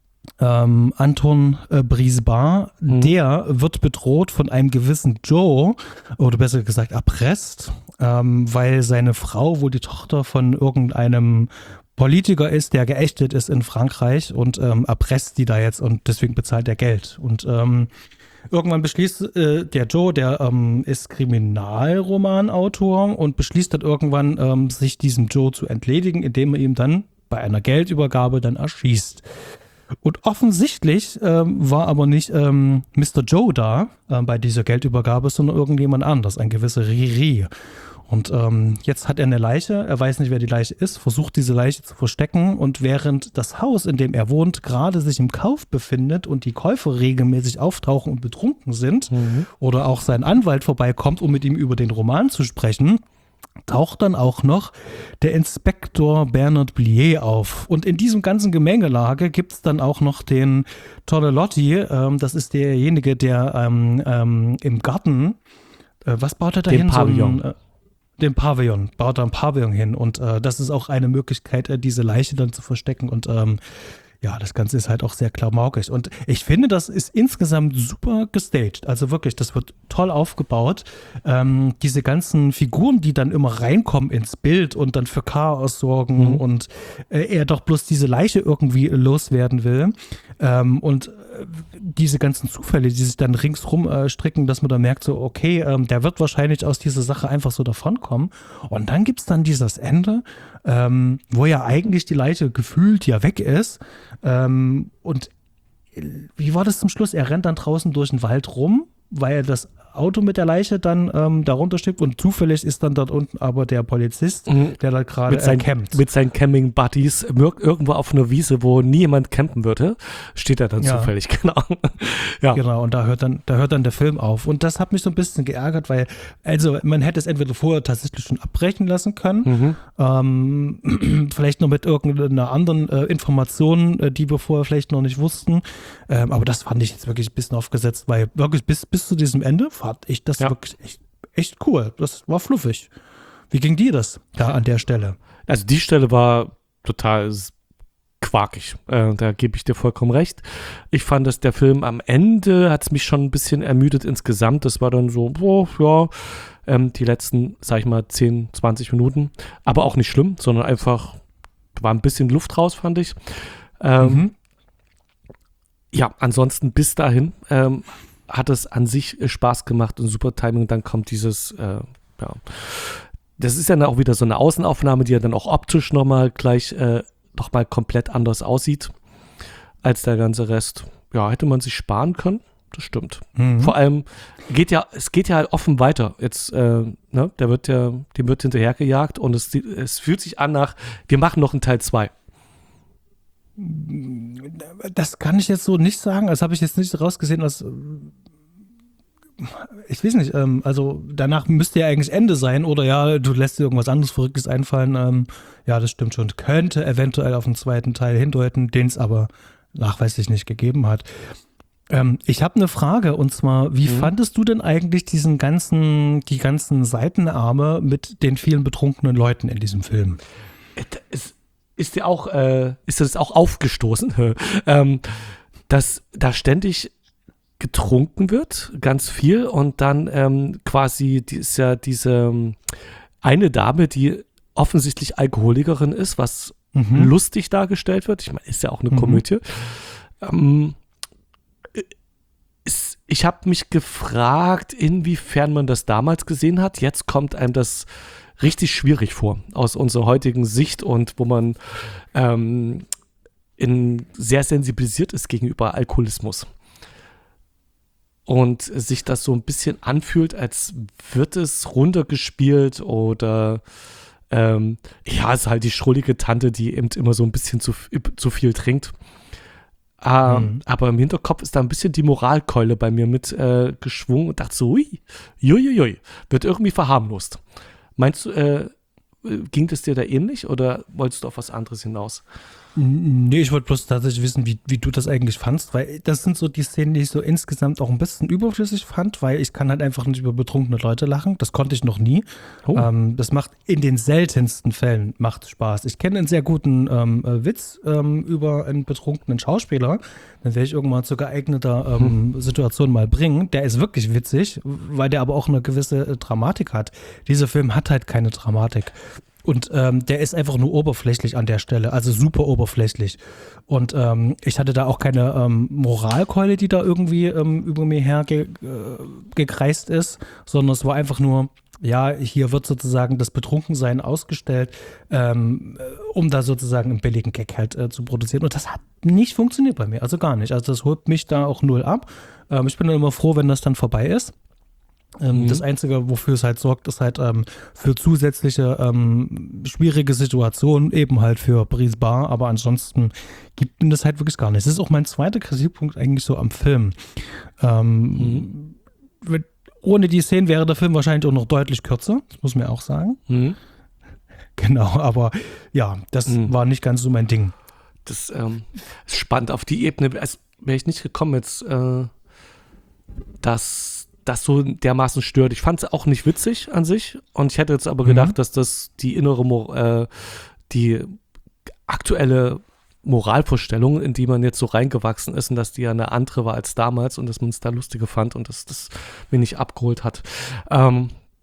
Anton Brisbane, der wird bedroht von einem gewissen Joe, oder besser gesagt erpresst, weil seine Frau wohl die Tochter von irgendeinem Politiker ist, der geächtet ist in Frankreich, und erpresst die da jetzt, und deswegen bezahlt er Geld. Und irgendwann beschließt der Joe, der ist Kriminalromanautor, und beschließt dann irgendwann, sich diesem Joe zu entledigen, indem er ihm dann bei einer Geldübergabe dann erschießt. Und offensichtlich war aber nicht Mr. Joe da bei dieser Geldübergabe, sondern irgendjemand anders, ein gewisser Riri. Und jetzt hat er eine Leiche, er weiß nicht, wer die Leiche ist, versucht diese Leiche zu verstecken, und während das Haus, in dem er wohnt, gerade sich im Kauf befindet und die Käufer regelmäßig auftauchen und betrunken sind, oder auch sein Anwalt vorbeikommt, um mit ihm über den Roman zu sprechen, taucht dann auch noch der Inspektor Bernard Blier auf. Und in diesem ganzen Gemengelage gibt es dann auch noch den Tornellotti, das ist derjenige, der im Garten, was baut er da hin? Den Pavillon, baut da ein Pavillon hin, und das ist auch eine Möglichkeit, diese Leiche dann zu verstecken, und ja, das Ganze ist halt auch sehr klamaukig, und ich finde, das ist insgesamt super gestaged, also wirklich, das wird toll aufgebaut, diese ganzen Figuren, die dann immer reinkommen ins Bild und dann für Chaos sorgen und er doch bloß diese Leiche irgendwie loswerden will, und diese ganzen Zufälle, die sich dann ringsrum stricken, dass man da merkt, so okay, der wird wahrscheinlich aus dieser Sache einfach so davonkommen, und dann gibt es dann dieses Ende, wo ja eigentlich die Leiche gefühlt ja weg ist, und wie war das zum Schluss? Er rennt dann draußen durch den Wald rum, weil er das Auto mit der Leiche dann darunter steckt, und zufällig ist dann dort unten aber der Polizist, der da gerade campt. Mit seinen Camping-Buddies irgendwo auf einer Wiese, wo nie jemand campen würde, steht er dann zufällig, genau. Ja. Genau, und da hört dann der Film auf. Und das hat mich so ein bisschen geärgert, weil, also man hätte es entweder vorher tatsächlich schon abbrechen lassen können, vielleicht noch mit irgendeiner anderen Information, die wir vorher vielleicht noch nicht wussten, aber das fand ich jetzt wirklich ein bisschen aufgesetzt, weil wirklich bis zu diesem Ende fand ich das wirklich echt cool. Das war fluffig. Wie ging dir das da an der Stelle? Also die Stelle war total quakig. Da gebe ich dir vollkommen recht. Ich fand, dass der Film am Ende hat es mich schon ein bisschen ermüdet insgesamt. Das war dann so, die letzten, sag ich mal, 10, 20 Minuten. Aber auch nicht schlimm, sondern einfach war ein bisschen Luft raus, fand ich. Ja, ansonsten bis dahin hat es an sich Spaß gemacht und super Timing. Dann kommt dieses, das ist ja dann auch wieder so eine Außenaufnahme, die ja dann auch optisch nochmal gleich nochmal komplett anders aussieht als der ganze Rest. Ja, hätte man sich sparen können, das stimmt. Vor allem es geht ja halt offen weiter. Jetzt, dem wird hinterhergejagt, und es fühlt sich an nach, wir machen noch einen Teil 2. Das kann ich jetzt so nicht sagen. Das habe ich jetzt nicht rausgesehen, ich weiß nicht, also danach müsste ja eigentlich Ende sein, oder ja, du lässt dir irgendwas anderes Verrücktes einfallen. Ja, das stimmt schon. Könnte eventuell auf einen zweiten Teil hindeuten, den es aber nachweislich nicht gegeben hat. Ich habe eine Frage, und zwar, wie fandest du denn eigentlich die ganzen Seitenarme mit den vielen betrunkenen Leuten in diesem Film? Ist dir das auch aufgestoßen, dass da ständig getrunken wird, ganz viel, und dann quasi ist ja diese eine Dame, die offensichtlich Alkoholikerin ist, was lustig dargestellt wird. Ich meine, ist ja auch eine Komödie. Ich habe mich gefragt, inwiefern man das damals gesehen hat. Jetzt kommt einem das richtig schwierig vor, aus unserer heutigen Sicht, und wo man sehr sensibilisiert ist gegenüber Alkoholismus. und sich das so ein bisschen anfühlt, als wird es runtergespielt oder es ist halt die schrullige Tante, die eben immer so ein bisschen zu viel trinkt. Aber im Hinterkopf ist da ein bisschen die Moralkeule bei mir mit geschwungen und dachte so, ui, wird irgendwie verharmlost. Meinst du, ging es dir da ähnlich oder wolltest du auf was anderes hinaus? Nee, ich wollte bloß tatsächlich wissen, wie du das eigentlich fandst, weil das sind so die Szenen, die ich so insgesamt auch ein bisschen überflüssig fand, weil ich kann halt einfach nicht über betrunkene Leute lachen. Das konnte ich noch nie. Oh. Das macht in den seltensten Fällen macht Spaß. Ich kenne einen sehr guten Witz über einen betrunkenen Schauspieler. Den werde ich irgendwann zu geeigneter Situation mal bringen. Der ist wirklich witzig, weil der aber auch eine gewisse Dramatik hat. Dieser Film hat halt keine Dramatik. Und der ist einfach nur oberflächlich an der Stelle, also super oberflächlich. Und ich hatte da auch keine Moralkeule, die da irgendwie über mir hergekreist ist, sondern es war einfach nur, ja, hier wird sozusagen das Betrunkensein ausgestellt, um da sozusagen einen billigen Gag halt zu produzieren. Und das hat nicht funktioniert bei mir, also gar nicht. Also das holt mich da auch null ab. Ich bin dann immer froh, wenn das dann vorbei ist. Das Einzige, wofür es halt sorgt, ist halt für zusätzliche schwierige Situationen, eben halt für Brisbane, aber ansonsten gibt ihm das halt wirklich gar nicht. Das ist auch mein zweiter Kritikpunkt eigentlich so am Film. Ohne die Szenen wäre der Film wahrscheinlich auch noch deutlich kürzer, das muss man ja auch sagen. Genau, aber ja, das war nicht ganz so mein Ding. Das ist spannend. Auf die Ebene wäre ich nicht gekommen jetzt, dass das so dermaßen stört. Ich fand es auch nicht witzig an sich und ich hätte jetzt aber gedacht, dass das die die aktuelle Moralvorstellung, in die man jetzt so reingewachsen ist und dass die ja eine andere war als damals und dass man es da lustiger fand und dass das mir nicht abgeholt hat. Da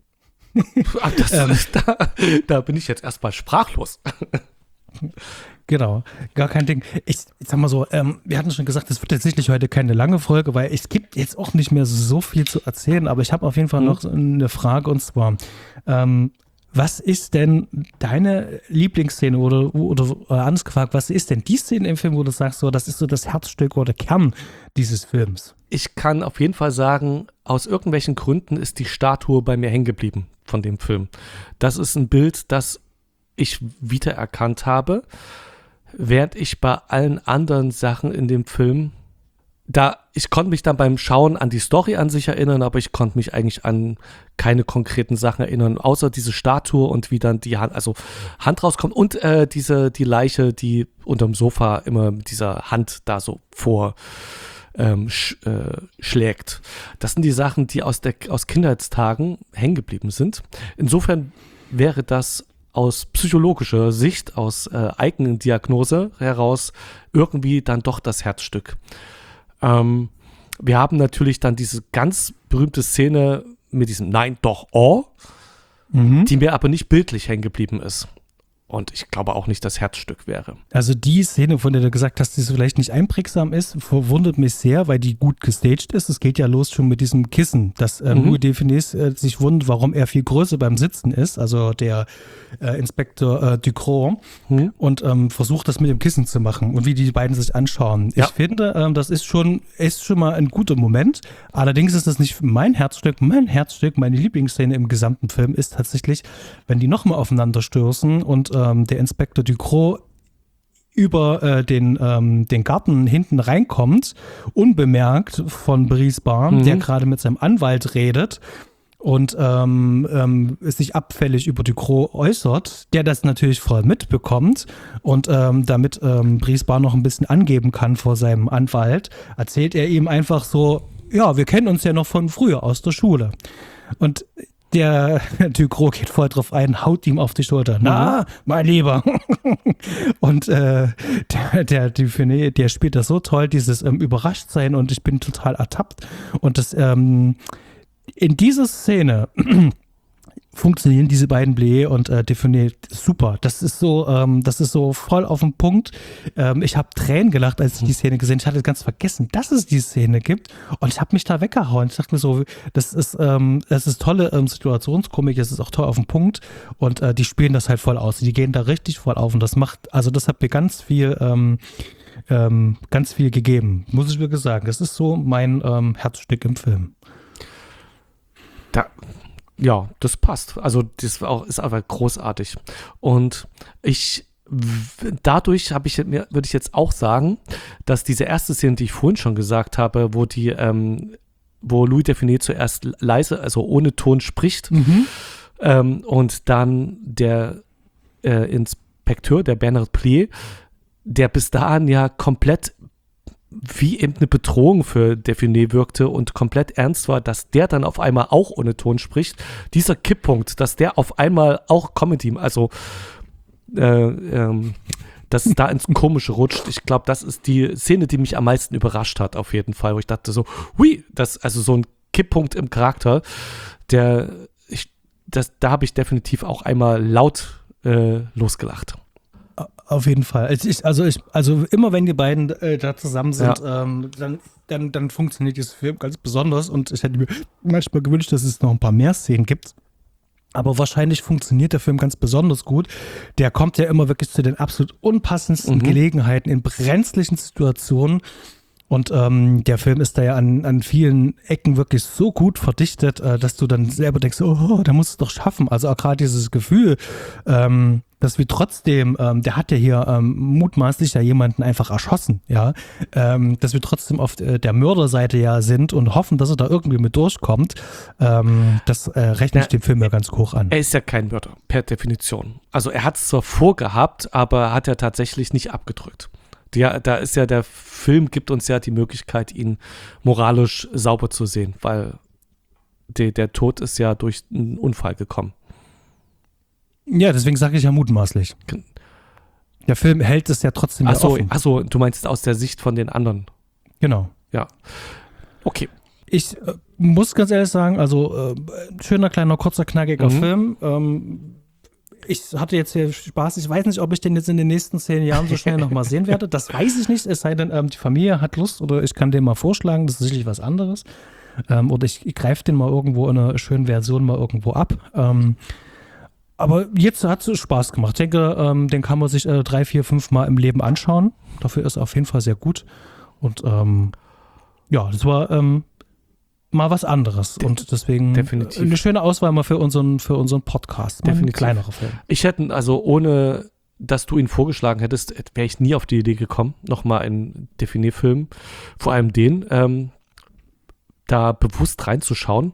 bin ich jetzt erstmal sprachlos. Genau, gar kein Ding. Ich sag mal so, wir hatten schon gesagt, es wird jetzt sicherlich heute keine lange Folge, weil es gibt jetzt auch nicht mehr so viel zu erzählen, aber ich habe auf jeden Fall noch eine Frage und zwar, was ist denn deine Lieblingsszene oder anders gefragt, was ist denn die Szene im Film, wo du sagst, so, das ist so das Herzstück oder Kern dieses Films? Ich kann auf jeden Fall sagen, aus irgendwelchen Gründen ist die Statue bei mir hängen geblieben von dem Film. Das ist ein Bild, das ich wiedererkannt habe, während ich bei allen anderen Sachen in dem Film, ich konnte mich dann beim Schauen an die Story an sich erinnern, aber ich konnte mich eigentlich an keine konkreten Sachen erinnern, außer diese Statue und wie dann die Hand rauskommt und die Leiche, die unterm Sofa immer mit dieser Hand da so schlägt. Das sind die Sachen, die aus Kindheitstagen hängen geblieben sind. Insofern wäre das aus psychologischer Sicht, aus Eigendiagnose heraus irgendwie dann doch das Herzstück. Wir haben natürlich dann diese ganz berühmte Szene mit diesem Nein, doch, oh, die mir aber nicht bildlich hängen geblieben ist. Und ich glaube auch nicht das Herzstück wäre. Also die Szene, von der du gesagt hast, die so vielleicht nicht einprägsam ist, verwundert mich sehr, weil die gut gestaged ist. Es geht ja los schon mit diesem Kissen, dass Louis de Funès sich wundert, warum er viel größer beim Sitzen ist, also der Inspektor Ducrot, und versucht das mit dem Kissen zu machen und wie die beiden sich anschauen. Ja. Ich finde, das ist schon mal ein guter Moment. Allerdings ist das nicht mein Herzstück. Mein Herzstück, meine Lieblingsszene im gesamten Film ist tatsächlich, wenn die nochmal aufeinander stürzen und der Inspektor Ducrot über den Garten hinten reinkommt, unbemerkt von Brisbane, der gerade mit seinem Anwalt redet und sich abfällig über Ducrot äußert, der das natürlich voll mitbekommt und damit Brisbane noch ein bisschen angeben kann vor seinem Anwalt, erzählt er ihm einfach so, ja, wir kennen uns ja noch von früher aus der Schule. Und der Ducrot geht voll drauf ein, haut ihm auf die Schulter. Na, mein Lieber. Und der Dufresne, der spielt das so toll, dieses Überraschtsein und ich bin total ertappt. Und das in dieser Szene funktionieren diese beiden Blee und Defoe super. Das ist so voll auf den Punkt. Ich habe Tränen gelacht, als ich die Szene gesehen habe. Ich hatte ganz vergessen, dass es die Szene gibt und ich habe mich da weggehauen. Ich dachte mir so, das ist tolle Situationskomik, es ist auch toll auf den Punkt und die spielen das halt voll aus. Die gehen da richtig voll auf und das hat mir ganz viel gegeben, muss ich wirklich sagen. Das ist so mein Herzstück im Film. Ja, das passt. Also das ist einfach großartig. Und dadurch würde ich jetzt auch sagen, dass diese erste Szene, die ich vorhin schon gesagt habe, wo Louis Define zuerst leise, also ohne Ton spricht, und dann der Inspekteur, der Bernard Plier, der bis dahin ja komplett wie eben eine Bedrohung für Define wirkte und komplett ernst war, dass der dann auf einmal auch ohne Ton spricht. Dieser Kipppunkt, dass der auf einmal auch Comedy, also dass es da ins Komische rutscht. Ich glaube, das ist die Szene, die mich am meisten überrascht hat, auf jeden Fall, wo ich dachte so, hui, also so ein Kipppunkt im Charakter, da habe ich definitiv auch einmal laut losgelacht. Auf jeden Fall. Also immer wenn die beiden da zusammen sind, dann funktioniert dieses Film ganz besonders und ich hätte mir manchmal gewünscht, dass es noch ein paar mehr Szenen gibt. Aber wahrscheinlich funktioniert der Film ganz besonders gut. Der kommt ja immer wirklich zu den absolut unpassendsten Gelegenheiten in brenzlichen Situationen. Und der Film ist da ja an vielen Ecken wirklich so gut verdichtet, dass du dann selber denkst, oh, der muss es doch schaffen. Also auch gerade dieses Gefühl, dass wir trotzdem, der hat ja hier mutmaßlich ja jemanden einfach erschossen, ja, dass wir trotzdem auf der Mörderseite ja sind und hoffen, dass er da irgendwie mit durchkommt, das rechne ich dem Film ja ganz hoch an. Er ist ja kein Mörder, per Definition. Also er hat es zwar vorgehabt, aber hat er tatsächlich nicht abgedrückt. Da ist ja, der Film gibt uns ja die Möglichkeit, ihn moralisch sauber zu sehen, weil der Tod ist ja durch einen Unfall gekommen. Ja, deswegen sage ich ja mutmaßlich. Der Film hält es ja trotzdem offen. Achso, du meinst aus der Sicht von den anderen. Genau. Ja. Okay. Ich muss ganz ehrlich sagen, also schöner, kleiner, kurzer, knackiger Film. Ich hatte jetzt hier Spaß. Ich weiß nicht, ob ich den jetzt in den nächsten 10 Jahren so schnell nochmal sehen werde. Das weiß ich nicht, es sei denn, die Familie hat Lust oder ich kann den mal vorschlagen. Das ist sicherlich was anderes. Oder ich greife den mal irgendwo in einer schönen Version mal irgendwo ab. Aber jetzt hat es Spaß gemacht. Ich denke, den kann man sich 3, 4, 5 Mal im Leben anschauen. Dafür ist er auf jeden Fall sehr gut. Und ja, das war mal was anderes. Und deswegen definitiv eine schöne Auswahl mal für unseren Podcast. Definitiv. Ein kleinerer Film. Ich hätte, also ohne, dass du ihn vorgeschlagen hättest, wäre ich nie auf die Idee gekommen, nochmal einen Define-Film, vor allem den, da bewusst reinzuschauen.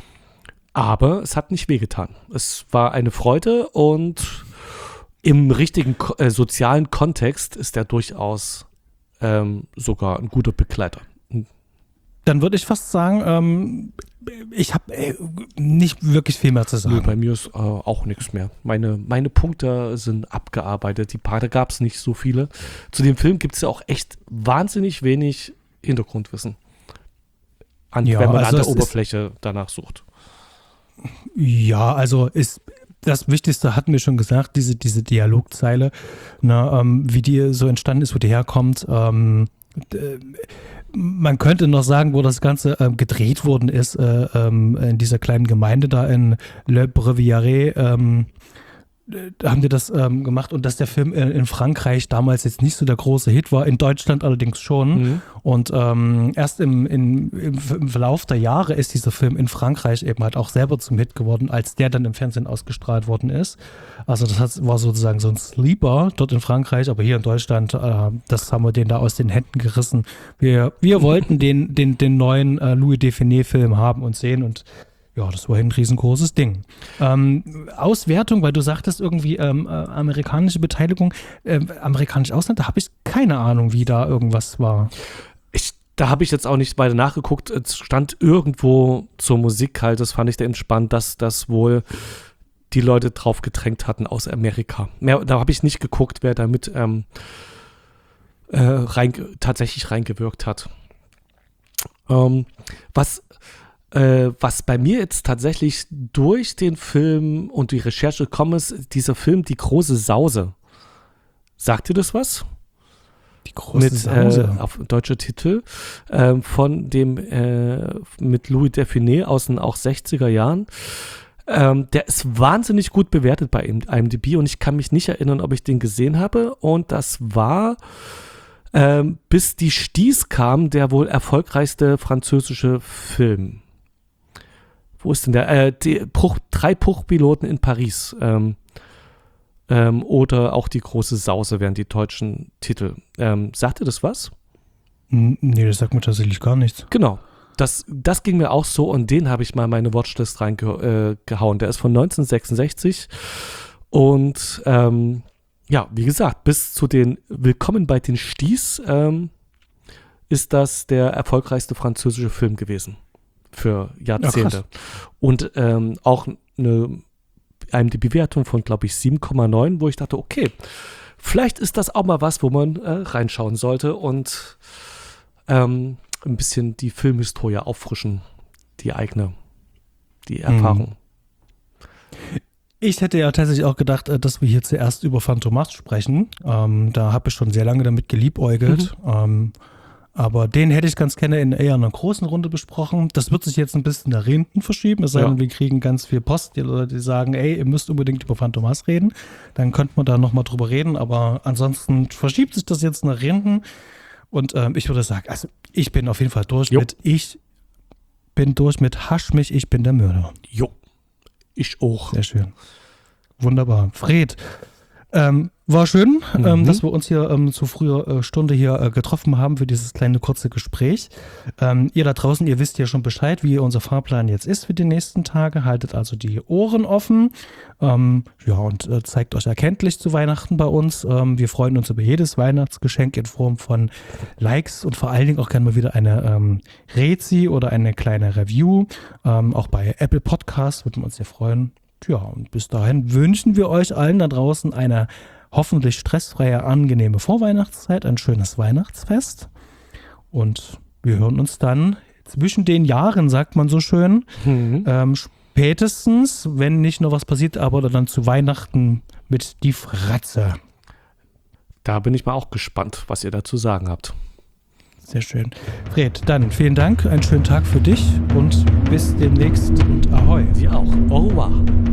Aber es hat nicht wehgetan. Es war eine Freude und im richtigen sozialen Kontext ist er durchaus sogar ein guter Begleiter. Dann würde ich fast sagen, ich habe nicht wirklich viel mehr zu sagen. Nö, bei mir ist auch nichts mehr. Meine Punkte sind abgearbeitet. Da gab es nicht so viele. Zu dem Film gibt es ja auch echt wahnsinnig wenig Hintergrundwissen. Wenn man an der Oberfläche danach sucht. Ja, also ist das Wichtigste, hatten wir schon gesagt, diese Dialogzeile, wie die so entstanden ist, wo die herkommt. Man könnte noch sagen, wo das Ganze gedreht worden ist, in dieser kleinen Gemeinde da in Le Breviaret, haben die das gemacht und dass der Film in Frankreich damals jetzt nicht so der große Hit war, in Deutschland allerdings schon. Und erst im Verlauf der Jahre ist dieser Film in Frankreich eben halt auch selber zum Hit geworden, als der dann im Fernsehen ausgestrahlt worden ist. Also das war sozusagen so ein Sleeper dort in Frankreich, aber hier in Deutschland, das haben wir denen da aus den Händen gerissen. Wir wollten den neuen Louis Define-Film haben und sehen und ja, das war ein riesengroßes Ding. Auswertung, weil du sagtest irgendwie amerikanische Beteiligung, amerikanisch Ausland, da habe ich keine Ahnung, wie da irgendwas war. Da habe ich jetzt auch nicht weiter nachgeguckt. Es stand irgendwo zur Musik halt, das fand ich da entspannt, dass das wohl die Leute drauf gedrängt hatten aus Amerika. Da habe ich nicht geguckt, wer damit tatsächlich reingewirkt hat. Was Was bei mir jetzt tatsächlich durch den Film und die Recherche gekommen ist, dieser Film Die große Sause. Sagt ihr das was? Die große Sause. Auf deutsche Titel von dem mit Louis Define aus den auch 60er Jahren. Der ist wahnsinnig gut bewertet bei IMDb und ich kann mich nicht erinnern, ob ich den gesehen habe. Und das war, bis die Sties kam, der wohl erfolgreichste französische Film. Wo ist denn der? Drei Bruchpiloten in Paris. Oder auch Die große Sause wären die deutschen Titel. Sagt ihr das was? Nee, das sagt mir tatsächlich gar nichts. Genau. Das ging mir auch so und den habe ich mal in meine Watchlist reingehauen. Der ist von 1966 und wie gesagt, bis zu den Willkommen bei den Sties ist das der erfolgreichste französische Film gewesen für Jahrzehnte. Ja, und auch eine Bewertung von, glaube ich, 7,9, wo ich dachte, okay, vielleicht ist das auch mal was, wo man reinschauen sollte und ein bisschen die Filmhistorie auffrischen, die Erfahrung. Ich hätte ja tatsächlich auch gedacht, dass wir hier zuerst über Phantomas sprechen. Da habe ich schon sehr lange damit geliebäugelt. Aber den hätte ich ganz gerne in eher einer großen Runde besprochen. Das wird sich jetzt ein bisschen nach hinten verschieben. Es sei denn, wir kriegen ganz viel Post, die Leute, die sagen, ey, ihr müsst unbedingt über Phantomas reden. Dann könnte man da nochmal drüber reden. Aber ansonsten verschiebt sich das jetzt nach hinten. Und ich würde sagen, also ich bin auf jeden Fall durch mit Hasch mich, ich bin der Mörder. Jo, ich auch. Sehr schön. Wunderbar. Fred, war schön, dass wir uns hier zu früher Stunde hier getroffen haben für dieses kleine kurze Gespräch. Ihr da draußen, ihr wisst ja schon Bescheid, wie unser Fahrplan jetzt ist für die nächsten Tage. Haltet also die Ohren offen und zeigt euch erkenntlich zu Weihnachten bei uns. Wir freuen uns über jedes Weihnachtsgeschenk in Form von Likes und vor allen Dingen auch gerne mal wieder eine Rezi oder eine kleine Review. Auch bei Apple Podcasts würden wir uns sehr freuen. Ja, und bis dahin wünschen wir euch allen da draußen eine hoffentlich stressfreie, angenehme Vorweihnachtszeit, ein schönes Weihnachtsfest. Und wir hören uns dann zwischen den Jahren, sagt man so schön, spätestens, wenn nicht noch was passiert, aber dann zu Weihnachten mit die Fratze. Da bin ich mal auch gespannt, was ihr dazu sagen habt. Sehr schön. Fred, dann vielen Dank, einen schönen Tag für dich und bis demnächst und Ahoi. Sie auch. Au revoir.